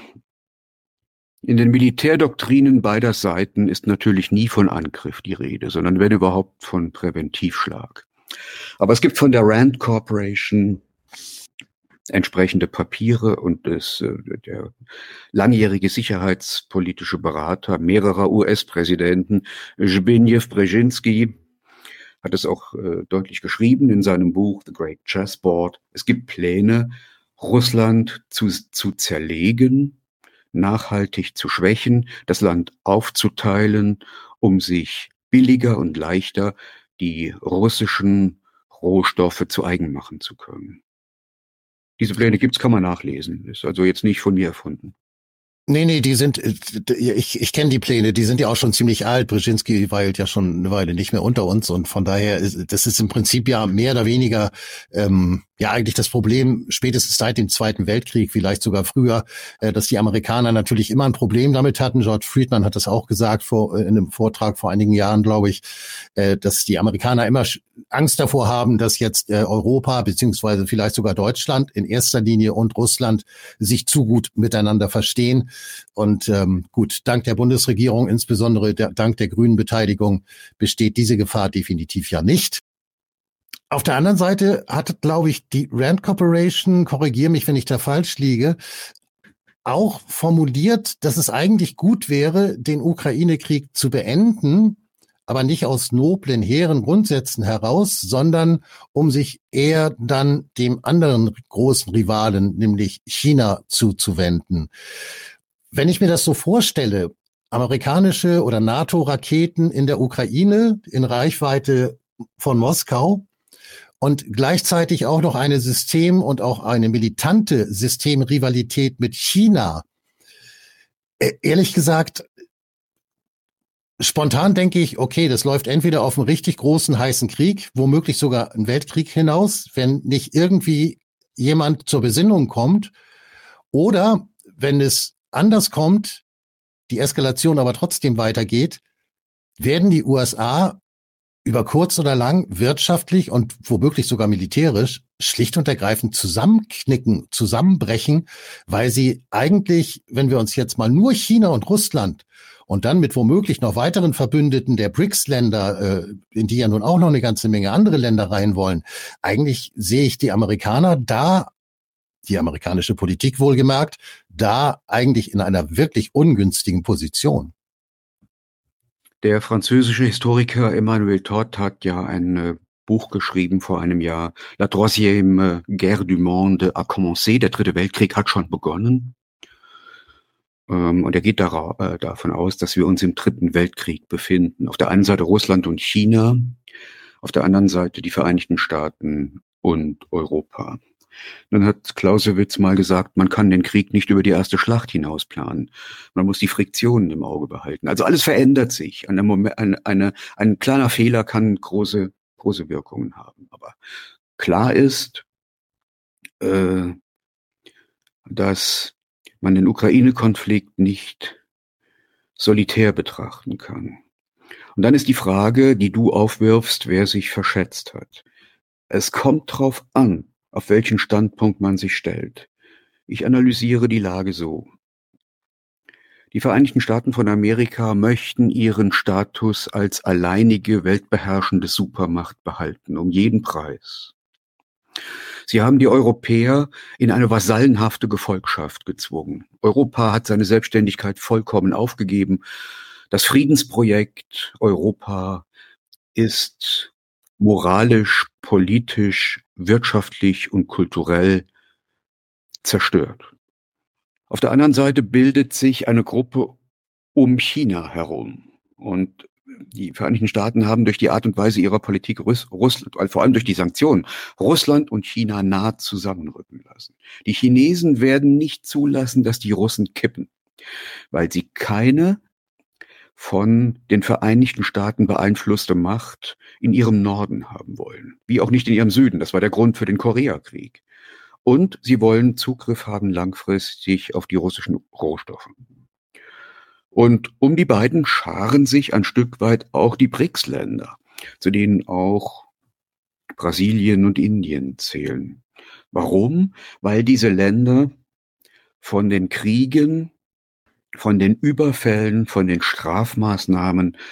[SPEAKER 2] in den Militärdoktrinen beider Seiten ist natürlich nie von Angriff die Rede, sondern wenn überhaupt von Präventivschlag. Aber es gibt von der Rand Corporation entsprechende Papiere und der langjährige sicherheitspolitische Berater mehrerer US-Präsidenten, Zbigniew Brzezinski, hat es auch deutlich geschrieben in seinem Buch The Great Chessboard. Es gibt Pläne, Russland zu zerlegen, nachhaltig zu schwächen, das Land aufzuteilen, um sich billiger und leichter die russischen Rohstoffe zu eigen machen zu können. Diese Pläne gibt's, kann man nachlesen. Ist also jetzt nicht von mir erfunden.
[SPEAKER 1] Nee, die sind, ich kenne die Pläne, die sind ja auch schon ziemlich alt. Brzezinski weilt ja schon eine Weile nicht mehr unter uns und von daher das ist im Prinzip ja mehr oder weniger ja eigentlich das Problem spätestens seit dem Zweiten Weltkrieg, vielleicht sogar früher, dass die Amerikaner natürlich immer ein Problem damit hatten. George Friedman hat das auch gesagt in einem Vortrag vor einigen Jahren, glaube ich, dass die Amerikaner immer Angst davor haben, dass jetzt Europa beziehungsweise vielleicht sogar Deutschland in erster Linie und Russland sich zu gut miteinander verstehen. Und gut, dank der Bundesregierung, insbesondere dank der grünen Beteiligung, besteht diese Gefahr definitiv ja nicht. Auf der anderen Seite hat, glaube ich, die Rand Corporation, korrigiere mich, wenn ich da falsch liege, auch formuliert, dass es eigentlich gut wäre, den Ukraine-Krieg zu beenden, aber nicht aus noblen, hehren Grundsätzen heraus, sondern um sich eher dann dem anderen großen Rivalen, nämlich China, zuzuwenden. Wenn ich mir das so vorstelle, amerikanische oder NATO-Raketen in der Ukraine in Reichweite von Moskau und gleichzeitig auch noch eine und auch eine militante Systemrivalität mit China. Ehrlich gesagt, spontan denke ich, okay, das läuft entweder auf einen richtig großen, heißen Krieg, womöglich sogar einen Weltkrieg hinaus, wenn nicht irgendwie jemand zur Besinnung kommt, oder wenn es anders kommt, die Eskalation aber trotzdem weitergeht, werden die USA über kurz oder lang wirtschaftlich und womöglich sogar militärisch schlicht und ergreifend zusammenbrechen, weil sie eigentlich, wenn wir uns jetzt mal nur China und Russland und dann mit womöglich noch weiteren Verbündeten der BRICS-Länder, in die ja nun auch noch eine ganze Menge andere Länder rein wollen, eigentlich sehe ich die Amerikaner da, die amerikanische Politik wohlgemerkt, da eigentlich in einer wirklich ungünstigen Position.
[SPEAKER 2] Der französische Historiker Emmanuel Todd hat ja ein Buch geschrieben vor einem Jahr. La troisième guerre du monde a commencé. Der dritte Weltkrieg hat schon begonnen. Und er geht davon aus, dass wir uns im dritten Weltkrieg befinden. Auf der einen Seite Russland und China, auf der anderen Seite die Vereinigten Staaten und Europa. Dann hat Clausewitz mal gesagt, man kann den Krieg nicht über die erste Schlacht hinaus planen. Man muss die Friktionen im Auge behalten. Also alles verändert sich. Ein kleiner Fehler kann große Wirkungen haben. Aber klar ist, dass man den Ukraine-Konflikt nicht solitär betrachten kann. Und dann ist die Frage, die du aufwirfst, wer sich verschätzt hat. Es kommt drauf an, auf welchen Standpunkt man sich stellt. Ich analysiere die Lage so. Die Vereinigten Staaten von Amerika möchten ihren Status als alleinige weltbeherrschende Supermacht behalten, um jeden Preis. Sie haben die Europäer in eine vasallenhafte Gefolgschaft gezwungen. Europa hat seine Selbstständigkeit vollkommen aufgegeben. Das Friedensprojekt Europa ist moralisch, politisch, wirtschaftlich und kulturell zerstört. Auf der anderen Seite bildet sich eine Gruppe um China herum. Und die Vereinigten Staaten haben durch die Art und Weise ihrer Politik Russland, vor allem durch die Sanktionen, Russland und China nah zusammenrücken lassen. Die Chinesen werden nicht zulassen, dass die Russen kippen, weil sie keine von den Vereinigten Staaten beeinflusste Macht in ihrem Norden haben wollen, wie auch nicht in ihrem Süden. Das war der Grund für den Koreakrieg. Und sie wollen Zugriff haben langfristig auf die russischen Rohstoffe. Und um die beiden scharen sich ein Stück weit auch die BRICS-Länder, zu denen auch Brasilien und Indien zählen. Warum? Weil diese Länder von den Kriegen, von den Überfällen, von den Strafmaßnahmen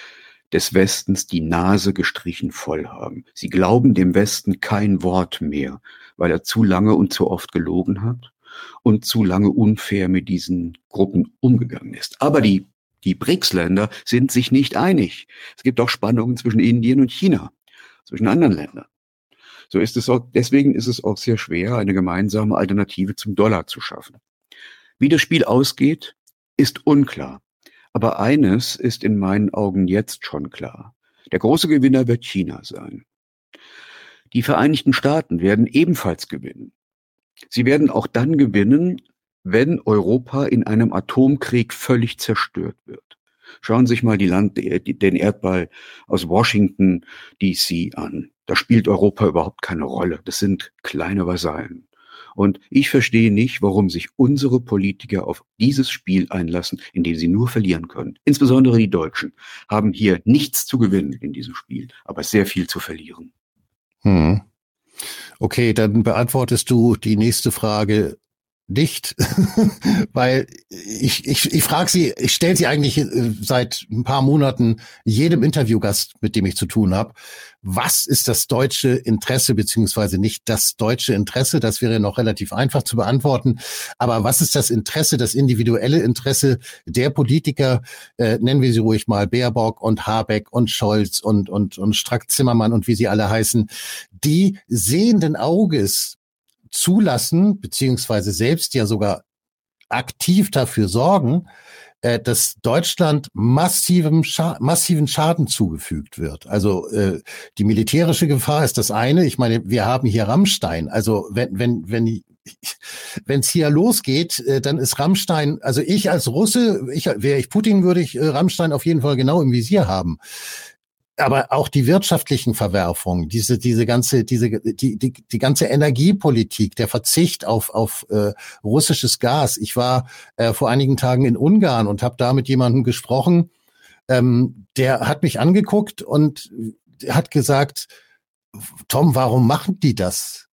[SPEAKER 2] des Westens die Nase gestrichen voll haben. Sie glauben dem Westen kein Wort mehr, weil er zu lange und zu oft gelogen hat und zu lange unfair mit diesen Gruppen umgegangen ist. Aber die BRICS-Länder sind sich nicht einig. Es gibt auch Spannungen zwischen Indien und China, zwischen anderen Ländern. So ist es auch, deswegen ist es auch sehr schwer, eine gemeinsame Alternative zum Dollar zu schaffen. Wie das Spiel ausgeht, ist unklar. Aber eines ist in meinen Augen jetzt schon klar. Der große Gewinner wird China sein. Die Vereinigten Staaten werden ebenfalls gewinnen. Sie werden auch dann gewinnen, wenn Europa in einem Atomkrieg völlig zerstört wird. Schauen Sie sich mal den Erdball aus Washington DC an. Da spielt Europa überhaupt keine Rolle. Das sind kleine Vasallen. Und ich verstehe nicht, warum sich unsere Politiker auf dieses Spiel einlassen, in dem sie nur verlieren können. Insbesondere die Deutschen haben hier nichts zu gewinnen in diesem Spiel, aber sehr viel zu verlieren.
[SPEAKER 1] Okay, dann beantwortest du die nächste Frage nicht, weil ich frage sie, ich stelle sie eigentlich seit ein paar Monaten jedem Interviewgast, mit dem ich zu tun habe. Was ist das deutsche Interesse, beziehungsweise nicht das deutsche Interesse? Das wäre noch relativ einfach zu beantworten. Aber was ist das Interesse, das individuelle Interesse der Politiker, nennen wir sie ruhig mal Baerbock und Habeck und Scholz und Strack-Zimmermann und wie sie alle heißen, die sehenden Auges zulassen, beziehungsweise selbst ja sogar aktiv dafür sorgen, dass Deutschland massiven Schaden zugefügt wird. Also die militärische Gefahr ist das eine. Ich meine, wir haben hier Rammstein. Also wenn es hier losgeht, dann ist Rammstein, also ich als Russe, wäre ich Putin, würde ich Rammstein auf jeden Fall genau im Visier haben. Aber auch die wirtschaftlichen Verwerfungen, die ganze Energiepolitik, der Verzicht auf russisches Gas. Ich war vor einigen Tagen in Ungarn und habe da mit jemandem gesprochen, der hat mich angeguckt und hat gesagt, Tom, warum machen die das?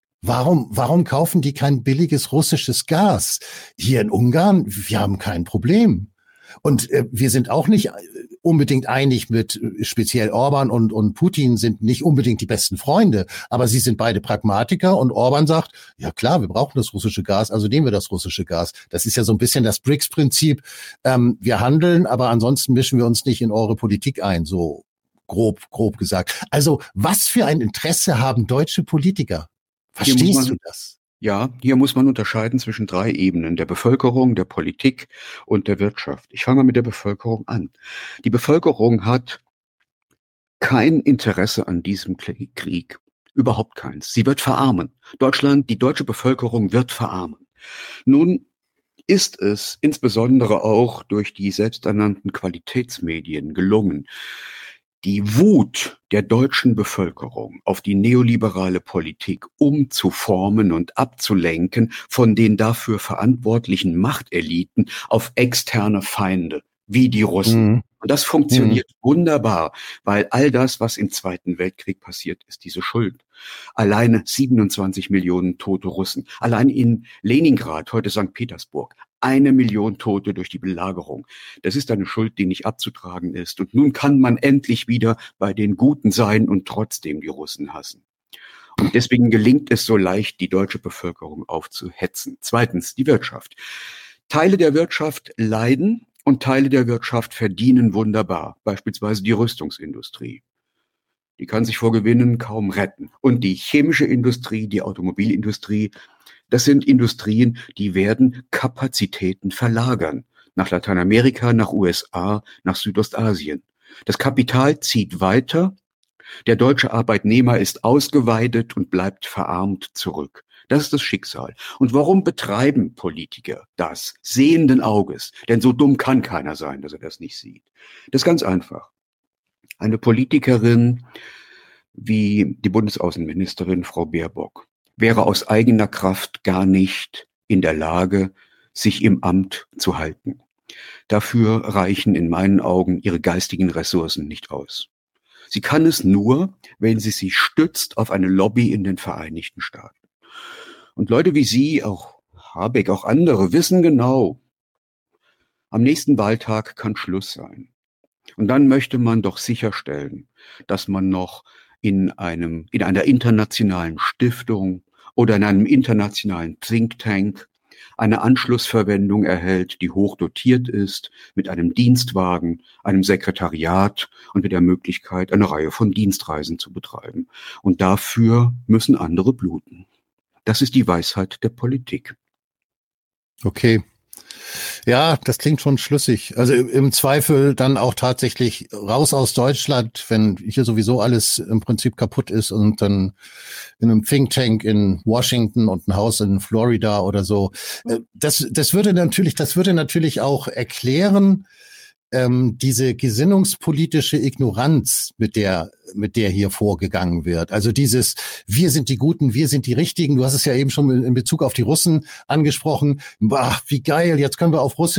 [SPEAKER 1] Warum kaufen die kein billiges russisches Gas? Hier in Ungarn, wir haben kein Problem. Und wir sind auch nicht unbedingt einig mit, speziell Orban und Putin sind nicht unbedingt die besten Freunde, aber sie sind beide Pragmatiker und Orban sagt, ja klar, wir brauchen das russische Gas, also nehmen wir das russische Gas. Das ist ja so ein bisschen das BRICS-Prinzip. Wir handeln, aber ansonsten mischen wir uns nicht in eure Politik ein, so grob gesagt. Also was für ein Interesse haben deutsche Politiker? Verstehst du das?
[SPEAKER 2] Ja, hier muss man unterscheiden zwischen 3 Ebenen, der Bevölkerung, der Politik und der Wirtschaft. Ich fange mal mit der Bevölkerung an. Die Bevölkerung hat kein Interesse an diesem Krieg, überhaupt keins. Sie wird verarmen. Die deutsche Bevölkerung wird verarmen. Nun ist es insbesondere auch durch die selbsternannten Qualitätsmedien gelungen, die Wut der deutschen Bevölkerung auf die neoliberale Politik umzuformen und abzulenken von den dafür verantwortlichen Machteliten auf externe Feinde, wie die Russen. Und das funktioniert wunderbar, weil all das, was im Zweiten Weltkrieg passiert ist, diese Schuld. Alleine 27 Millionen tote Russen. Allein in Leningrad, heute St. Petersburg, 1 Million Tote durch die Belagerung. Das ist eine Schuld, die nicht abzutragen ist. Und nun kann man endlich wieder bei den Guten sein und trotzdem die Russen hassen. Und deswegen gelingt es so leicht, die deutsche Bevölkerung aufzuhetzen. Zweitens, die Wirtschaft. Teile der Wirtschaft leiden und Teile der Wirtschaft verdienen wunderbar. Beispielsweise die Rüstungsindustrie. Die kann sich vor Gewinnen kaum retten. Und die chemische Industrie, die Automobilindustrie, das sind Industrien, die werden Kapazitäten verlagern. Nach Lateinamerika, nach USA, nach Südostasien. Das Kapital zieht weiter. Der deutsche Arbeitnehmer ist ausgeweidet und bleibt verarmt zurück. Das ist das Schicksal. Und warum betreiben Politiker das sehenden Auges? Denn so dumm kann keiner sein, dass er das nicht sieht. Das ist ganz einfach. Eine Politikerin wie die Bundesaußenministerin Frau Baerbock wäre aus eigener Kraft gar nicht in der Lage, sich im Amt zu halten. Dafür reichen in meinen Augen ihre geistigen Ressourcen nicht aus. Sie kann es nur, wenn sie sich stützt auf eine Lobby in den Vereinigten Staaten. Und Leute wie Sie, auch Habeck, auch andere, wissen genau, am nächsten Wahltag kann Schluss sein. Und dann möchte man doch sicherstellen, dass man noch in einer internationalen Stiftung oder in einem internationalen Think Tank eine Anschlussverwendung erhält, die hoch dotiert ist, mit einem Dienstwagen, einem Sekretariat und mit der Möglichkeit, eine Reihe von Dienstreisen zu betreiben. Und dafür müssen andere bluten. Das ist die Weisheit der Politik.
[SPEAKER 1] Okay. Ja, das klingt schon schlüssig. Also im Zweifel dann auch tatsächlich raus aus Deutschland, wenn hier sowieso alles im Prinzip kaputt ist, und dann in einem Think Tank in Washington und ein Haus in Florida oder so. Das würde natürlich auch erklären, diese gesinnungspolitische Ignoranz, mit der hier vorgegangen wird. Also dieses, wir sind die Guten, wir sind die Richtigen. Du hast es ja eben schon in Bezug auf die Russen angesprochen. Boah, wie geil, jetzt können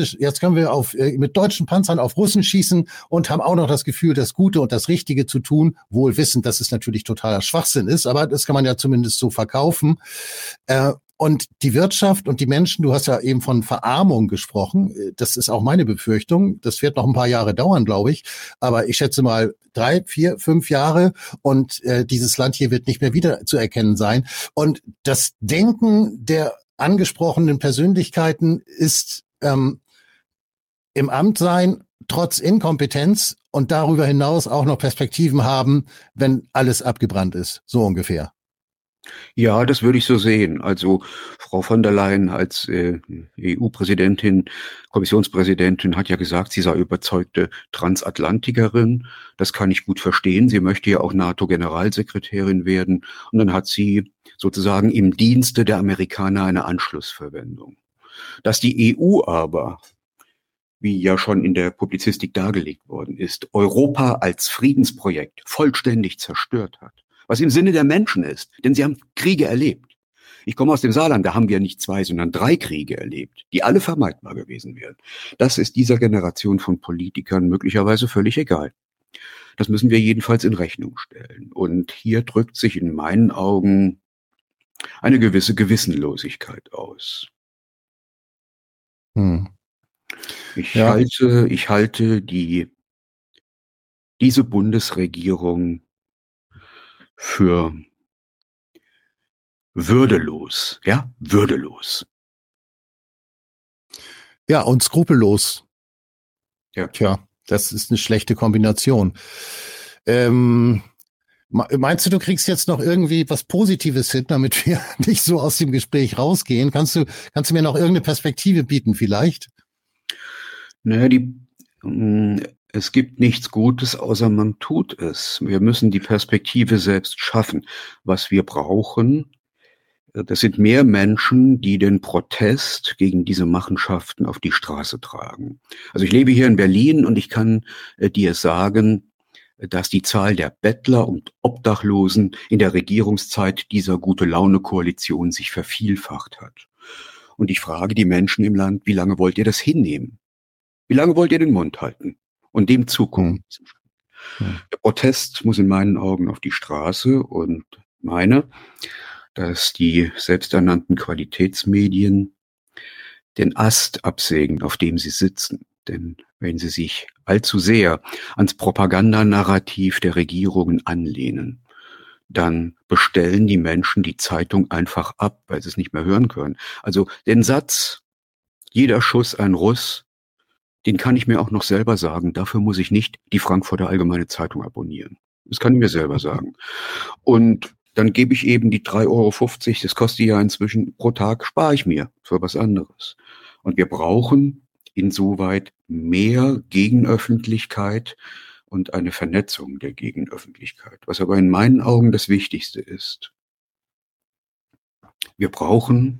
[SPEAKER 1] wir mit deutschen Panzern auf Russen schießen und haben auch noch das Gefühl, das Gute und das Richtige zu tun, wohl wissend, dass es natürlich totaler Schwachsinn ist, aber das kann man ja zumindest so verkaufen. Und die Wirtschaft und die Menschen, du hast ja eben von Verarmung gesprochen, das ist auch meine Befürchtung. Das wird noch ein paar Jahre dauern, glaube ich. Aber ich schätze mal 3, 4, 5 Jahre und dieses Land hier wird nicht mehr wieder zu erkennen sein. Und das Denken der angesprochenen Persönlichkeiten ist im Amt sein, trotz Inkompetenz und darüber hinaus auch noch Perspektiven haben, wenn alles abgebrannt ist. So ungefähr.
[SPEAKER 2] Ja, das würde ich so sehen. Also Frau von der Leyen als EU-Präsidentin, Kommissionspräsidentin hat ja gesagt, sie sei überzeugte Transatlantikerin. Das kann ich gut verstehen. Sie möchte ja auch NATO-Generalsekretärin werden. Und dann hat sie sozusagen im Dienste der Amerikaner eine Anschlussverwendung. Dass die EU aber, wie ja schon in der Publizistik dargelegt worden ist, Europa als Friedensprojekt vollständig zerstört hat. Was im Sinne der Menschen ist, denn sie haben Kriege erlebt. Ich komme aus dem Saarland, da haben wir nicht 2, sondern 3 Kriege erlebt, die alle vermeidbar gewesen wären. Das ist dieser Generation von Politikern möglicherweise völlig egal. Das müssen wir jedenfalls in Rechnung stellen. Und hier drückt sich in meinen Augen eine gewisse Gewissenlosigkeit aus. Ich halte diese Bundesregierung für würdelos, ja, würdelos.
[SPEAKER 1] Ja, und skrupellos.
[SPEAKER 2] Ja.
[SPEAKER 1] Tja, das ist eine schlechte Kombination. Meinst du kriegst jetzt noch irgendwie was Positives hin, damit wir nicht so aus dem Gespräch rausgehen? Kannst du mir noch irgendeine Perspektive bieten vielleicht?
[SPEAKER 2] Naja, es gibt nichts Gutes, außer man tut es. Wir müssen die Perspektive selbst schaffen. Was wir brauchen, das sind mehr Menschen, die den Protest gegen diese Machenschaften auf die Straße tragen. Also ich lebe hier in Berlin und ich kann dir sagen, dass die Zahl der Bettler und Obdachlosen in der Regierungszeit dieser Gute-Laune-Koalition sich vervielfacht hat. Und ich frage die Menschen im Land, wie lange wollt ihr das hinnehmen? Wie lange wollt ihr den Mund halten und dem zugucken? Der Protest muss in meinen Augen auf die Straße und meine, dass die selbsternannten Qualitätsmedien den Ast absägen, auf dem sie sitzen. Denn wenn sie sich allzu sehr ans Propagandanarrativ der Regierungen anlehnen, dann bestellen die Menschen die Zeitung einfach ab, weil sie es nicht mehr hören können. Also den Satz, jeder Schuss ein Russ, den kann ich mir auch noch selber sagen. Dafür muss ich nicht die Frankfurter Allgemeine Zeitung abonnieren. Das kann ich mir selber sagen. Und dann gebe ich eben die 3,50 €, das kostet ja inzwischen pro Tag, spare ich mir für was anderes. Und wir brauchen insoweit mehr Gegenöffentlichkeit und eine Vernetzung der Gegenöffentlichkeit. Was aber in meinen Augen das Wichtigste ist. Wir brauchen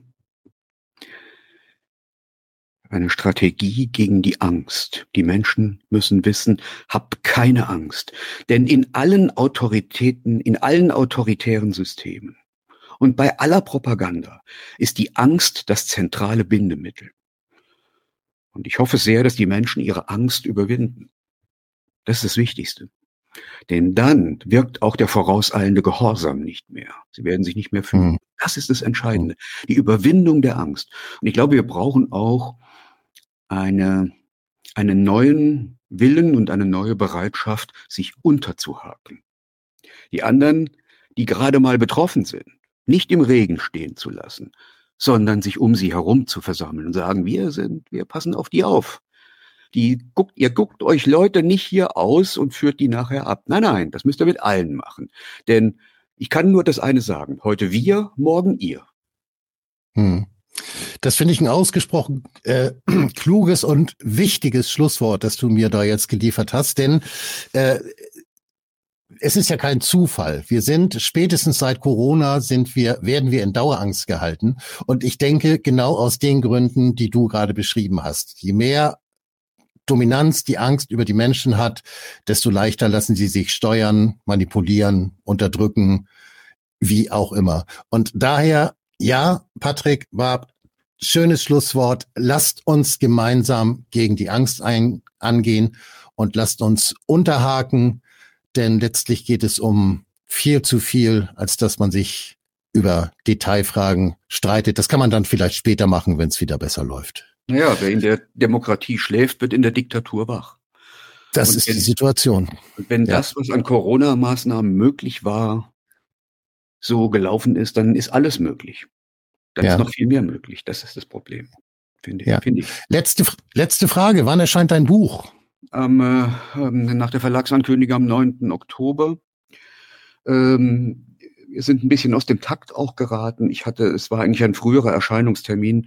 [SPEAKER 2] eine Strategie gegen die Angst. Die Menschen müssen wissen, hab keine Angst. Denn in allen autoritären Systemen und bei aller Propaganda ist die Angst das zentrale Bindemittel. Und ich hoffe sehr, dass die Menschen ihre Angst überwinden. Das ist das Wichtigste. Denn dann wirkt auch der vorauseilende Gehorsam nicht mehr. Sie werden sich nicht mehr fühlen. Das ist das Entscheidende. Die Überwindung der Angst. Und ich glaube, wir brauchen auch einen neuen Willen und eine neue Bereitschaft, sich unterzuhaken. Die anderen, die gerade mal betroffen sind, nicht im Regen stehen zu lassen, sondern sich um sie herum zu versammeln und sagen, wir passen auf die auf. Ihr guckt euch Leute nicht hier aus und führt die nachher ab. Nein, das müsst ihr mit allen machen. Denn ich kann nur das eine sagen, heute wir, morgen ihr.
[SPEAKER 1] Das finde ich ein ausgesprochen kluges und wichtiges Schlusswort, das du mir da jetzt geliefert hast, denn es ist ja kein Zufall. Wir sind spätestens seit Corona werden wir in Dauerangst gehalten. Und ich denke, genau aus den Gründen, die du gerade beschrieben hast. Je mehr Dominanz die Angst über die Menschen hat, desto leichter lassen sie sich steuern, manipulieren, unterdrücken, wie auch immer. Und daher, ja, Patrick, war schönes Schlusswort. Lasst uns gemeinsam gegen die Angst angehen und lasst uns unterhaken, denn letztlich geht es um viel zu viel, als dass man sich über Detailfragen streitet. Das kann man dann vielleicht später machen, wenn es wieder besser läuft.
[SPEAKER 2] Naja, wer in der Demokratie schläft, wird in der Diktatur wach.
[SPEAKER 1] Das ist die Situation.
[SPEAKER 2] Und wenn das, was an Corona-Maßnahmen möglich war, so gelaufen ist, dann ist alles möglich. Dann ist noch viel mehr möglich. Das ist das Problem, finde ich.
[SPEAKER 1] Letzte Frage. Wann erscheint dein Buch?
[SPEAKER 2] Nach der Verlagsankündigung am 9. Oktober. Wir sind ein bisschen aus dem Takt auch geraten. Es war eigentlich ein früherer Erscheinungstermin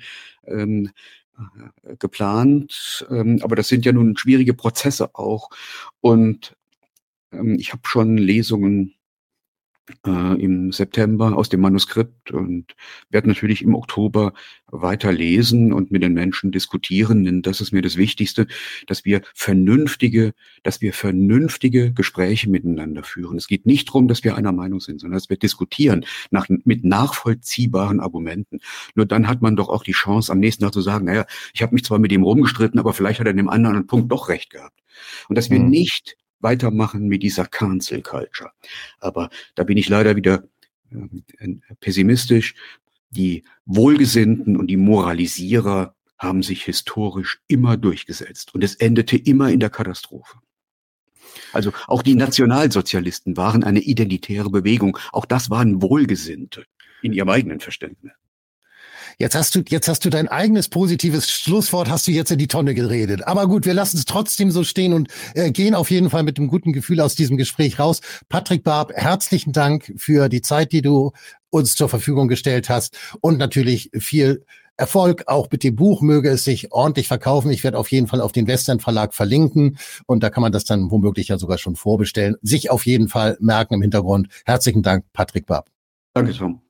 [SPEAKER 2] geplant, aber das sind ja nun schwierige Prozesse auch. Und ich habe schon Lesungen im September aus dem Manuskript und werde natürlich im Oktober weiter lesen und mit den Menschen diskutieren, denn das ist mir das Wichtigste, dass wir vernünftige Gespräche miteinander führen. Es geht nicht darum, dass wir einer Meinung sind, sondern dass wir diskutieren mit nachvollziehbaren Argumenten. Nur dann hat man doch auch die Chance, am nächsten Tag zu sagen, naja, ich habe mich zwar mit ihm rumgestritten, aber vielleicht hat er in dem anderen Punkt doch recht gehabt. Und dass wir nicht weitermachen mit dieser Cancel Culture. Aber da bin ich leider wieder pessimistisch. Die Wohlgesinnten und die Moralisierer haben sich historisch immer durchgesetzt. Und es endete immer in der Katastrophe. Also auch die Nationalsozialisten waren eine identitäre Bewegung. Auch das waren Wohlgesinnte in ihrem eigenen Verständnis.
[SPEAKER 1] Jetzt hast du dein eigenes positives Schlusswort hast du jetzt in die Tonne geredet. Aber gut, wir lassen es trotzdem so stehen und gehen auf jeden Fall mit einem guten Gefühl aus diesem Gespräch raus. Patrick Barb, herzlichen Dank für die Zeit, die du uns zur Verfügung gestellt hast und natürlich viel Erfolg auch mit dem Buch. Möge es sich ordentlich verkaufen. Ich werde auf jeden Fall auf den Western Verlag verlinken und da kann man das dann womöglich ja sogar schon vorbestellen. Sich auf jeden Fall merken im Hintergrund. Herzlichen Dank, Patrick Barb.
[SPEAKER 2] Danke, Tom.